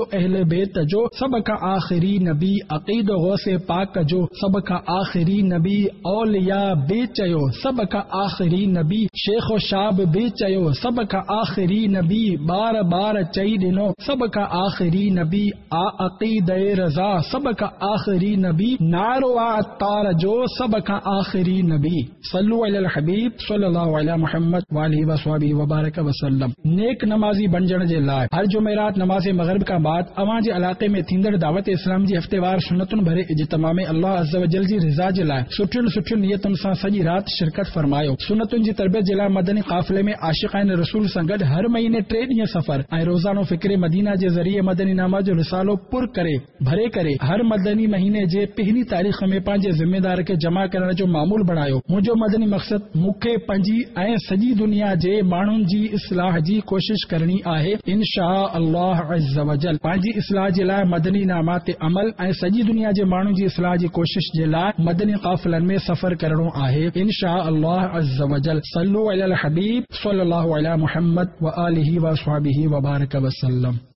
A: मुझो अहले बेत जो सब का आखिरी नबी, अकीद गौसे पाक जो सब का आखिरी नबी, औलिया बेचयो सब का आखिरी नबी, शेखो शाब बेचयो सब का आखिरी नबी, बार बार चई दिनो सब का आखिरी नबी, आ अकीद रजा सब का आखिरी नबी, नारो अत्तार जो सब का आखिरी नबी। सल्लु अलल हबीब सल्लल्लाहु अलैहि मुहम्मद व आलिहि व सहबिहि व बारक वसल्लम। नेक नमाज़ी बणजण जे लाइ हर जुमेरात नमाज़ मग़रिब खां बाद अवां जे इलाक़े में थींदड़ दावत इस्लाम जी हफ़्तेवार सुन्नतुनि भरे इज्तिमा में अल्लाह अज़्ज़ व जल जी रिज़ा जे लाइ सुठियुनि नियतुनि सां सॼी राति शिरकत फरमायो। सुन्नतुनि जी तरबियत जे लाइ मदनी क़ाफ़िले में आशिक़ान रसूल सां गॾु हर महीने 3 ॾींहं सफ़र ऐं रोज़ानो फ़िक्रे मदीना जे ज़रिए मदनी नामा जो रिसालो पुर करे भरे करे हर मदनी महीने जे पहिरीं तारीख़ में पंहिंजे ज़िम्मेदार खे जमा करण जो मामूल बणायो। मुंहिंजो मदनी मक़सद मूंखे पंहिंजी ऐं सॼी दुनिया जे माण्हुनि जी इस्लाह जी कोशिश करणी आहे। इंशा अल्लाह अज़्ज़ व जल पंहिंजी इस्लाह जे लाइ मदनी नामा ते अमल ऐं सॼी दुनिया जे माण्हुनि जी इस्लाह जी कोशिश जे लाइ मदनी क़ाफ़िलनि में सफ़र करणो आहे। इंशा अल्लाह अज़्ज़ व जल। सल्लु अलल हबीब सल्लल्लाहु अलैहि मुहम्मद व आलिहि व सहबिहि व बारक वसल्लम।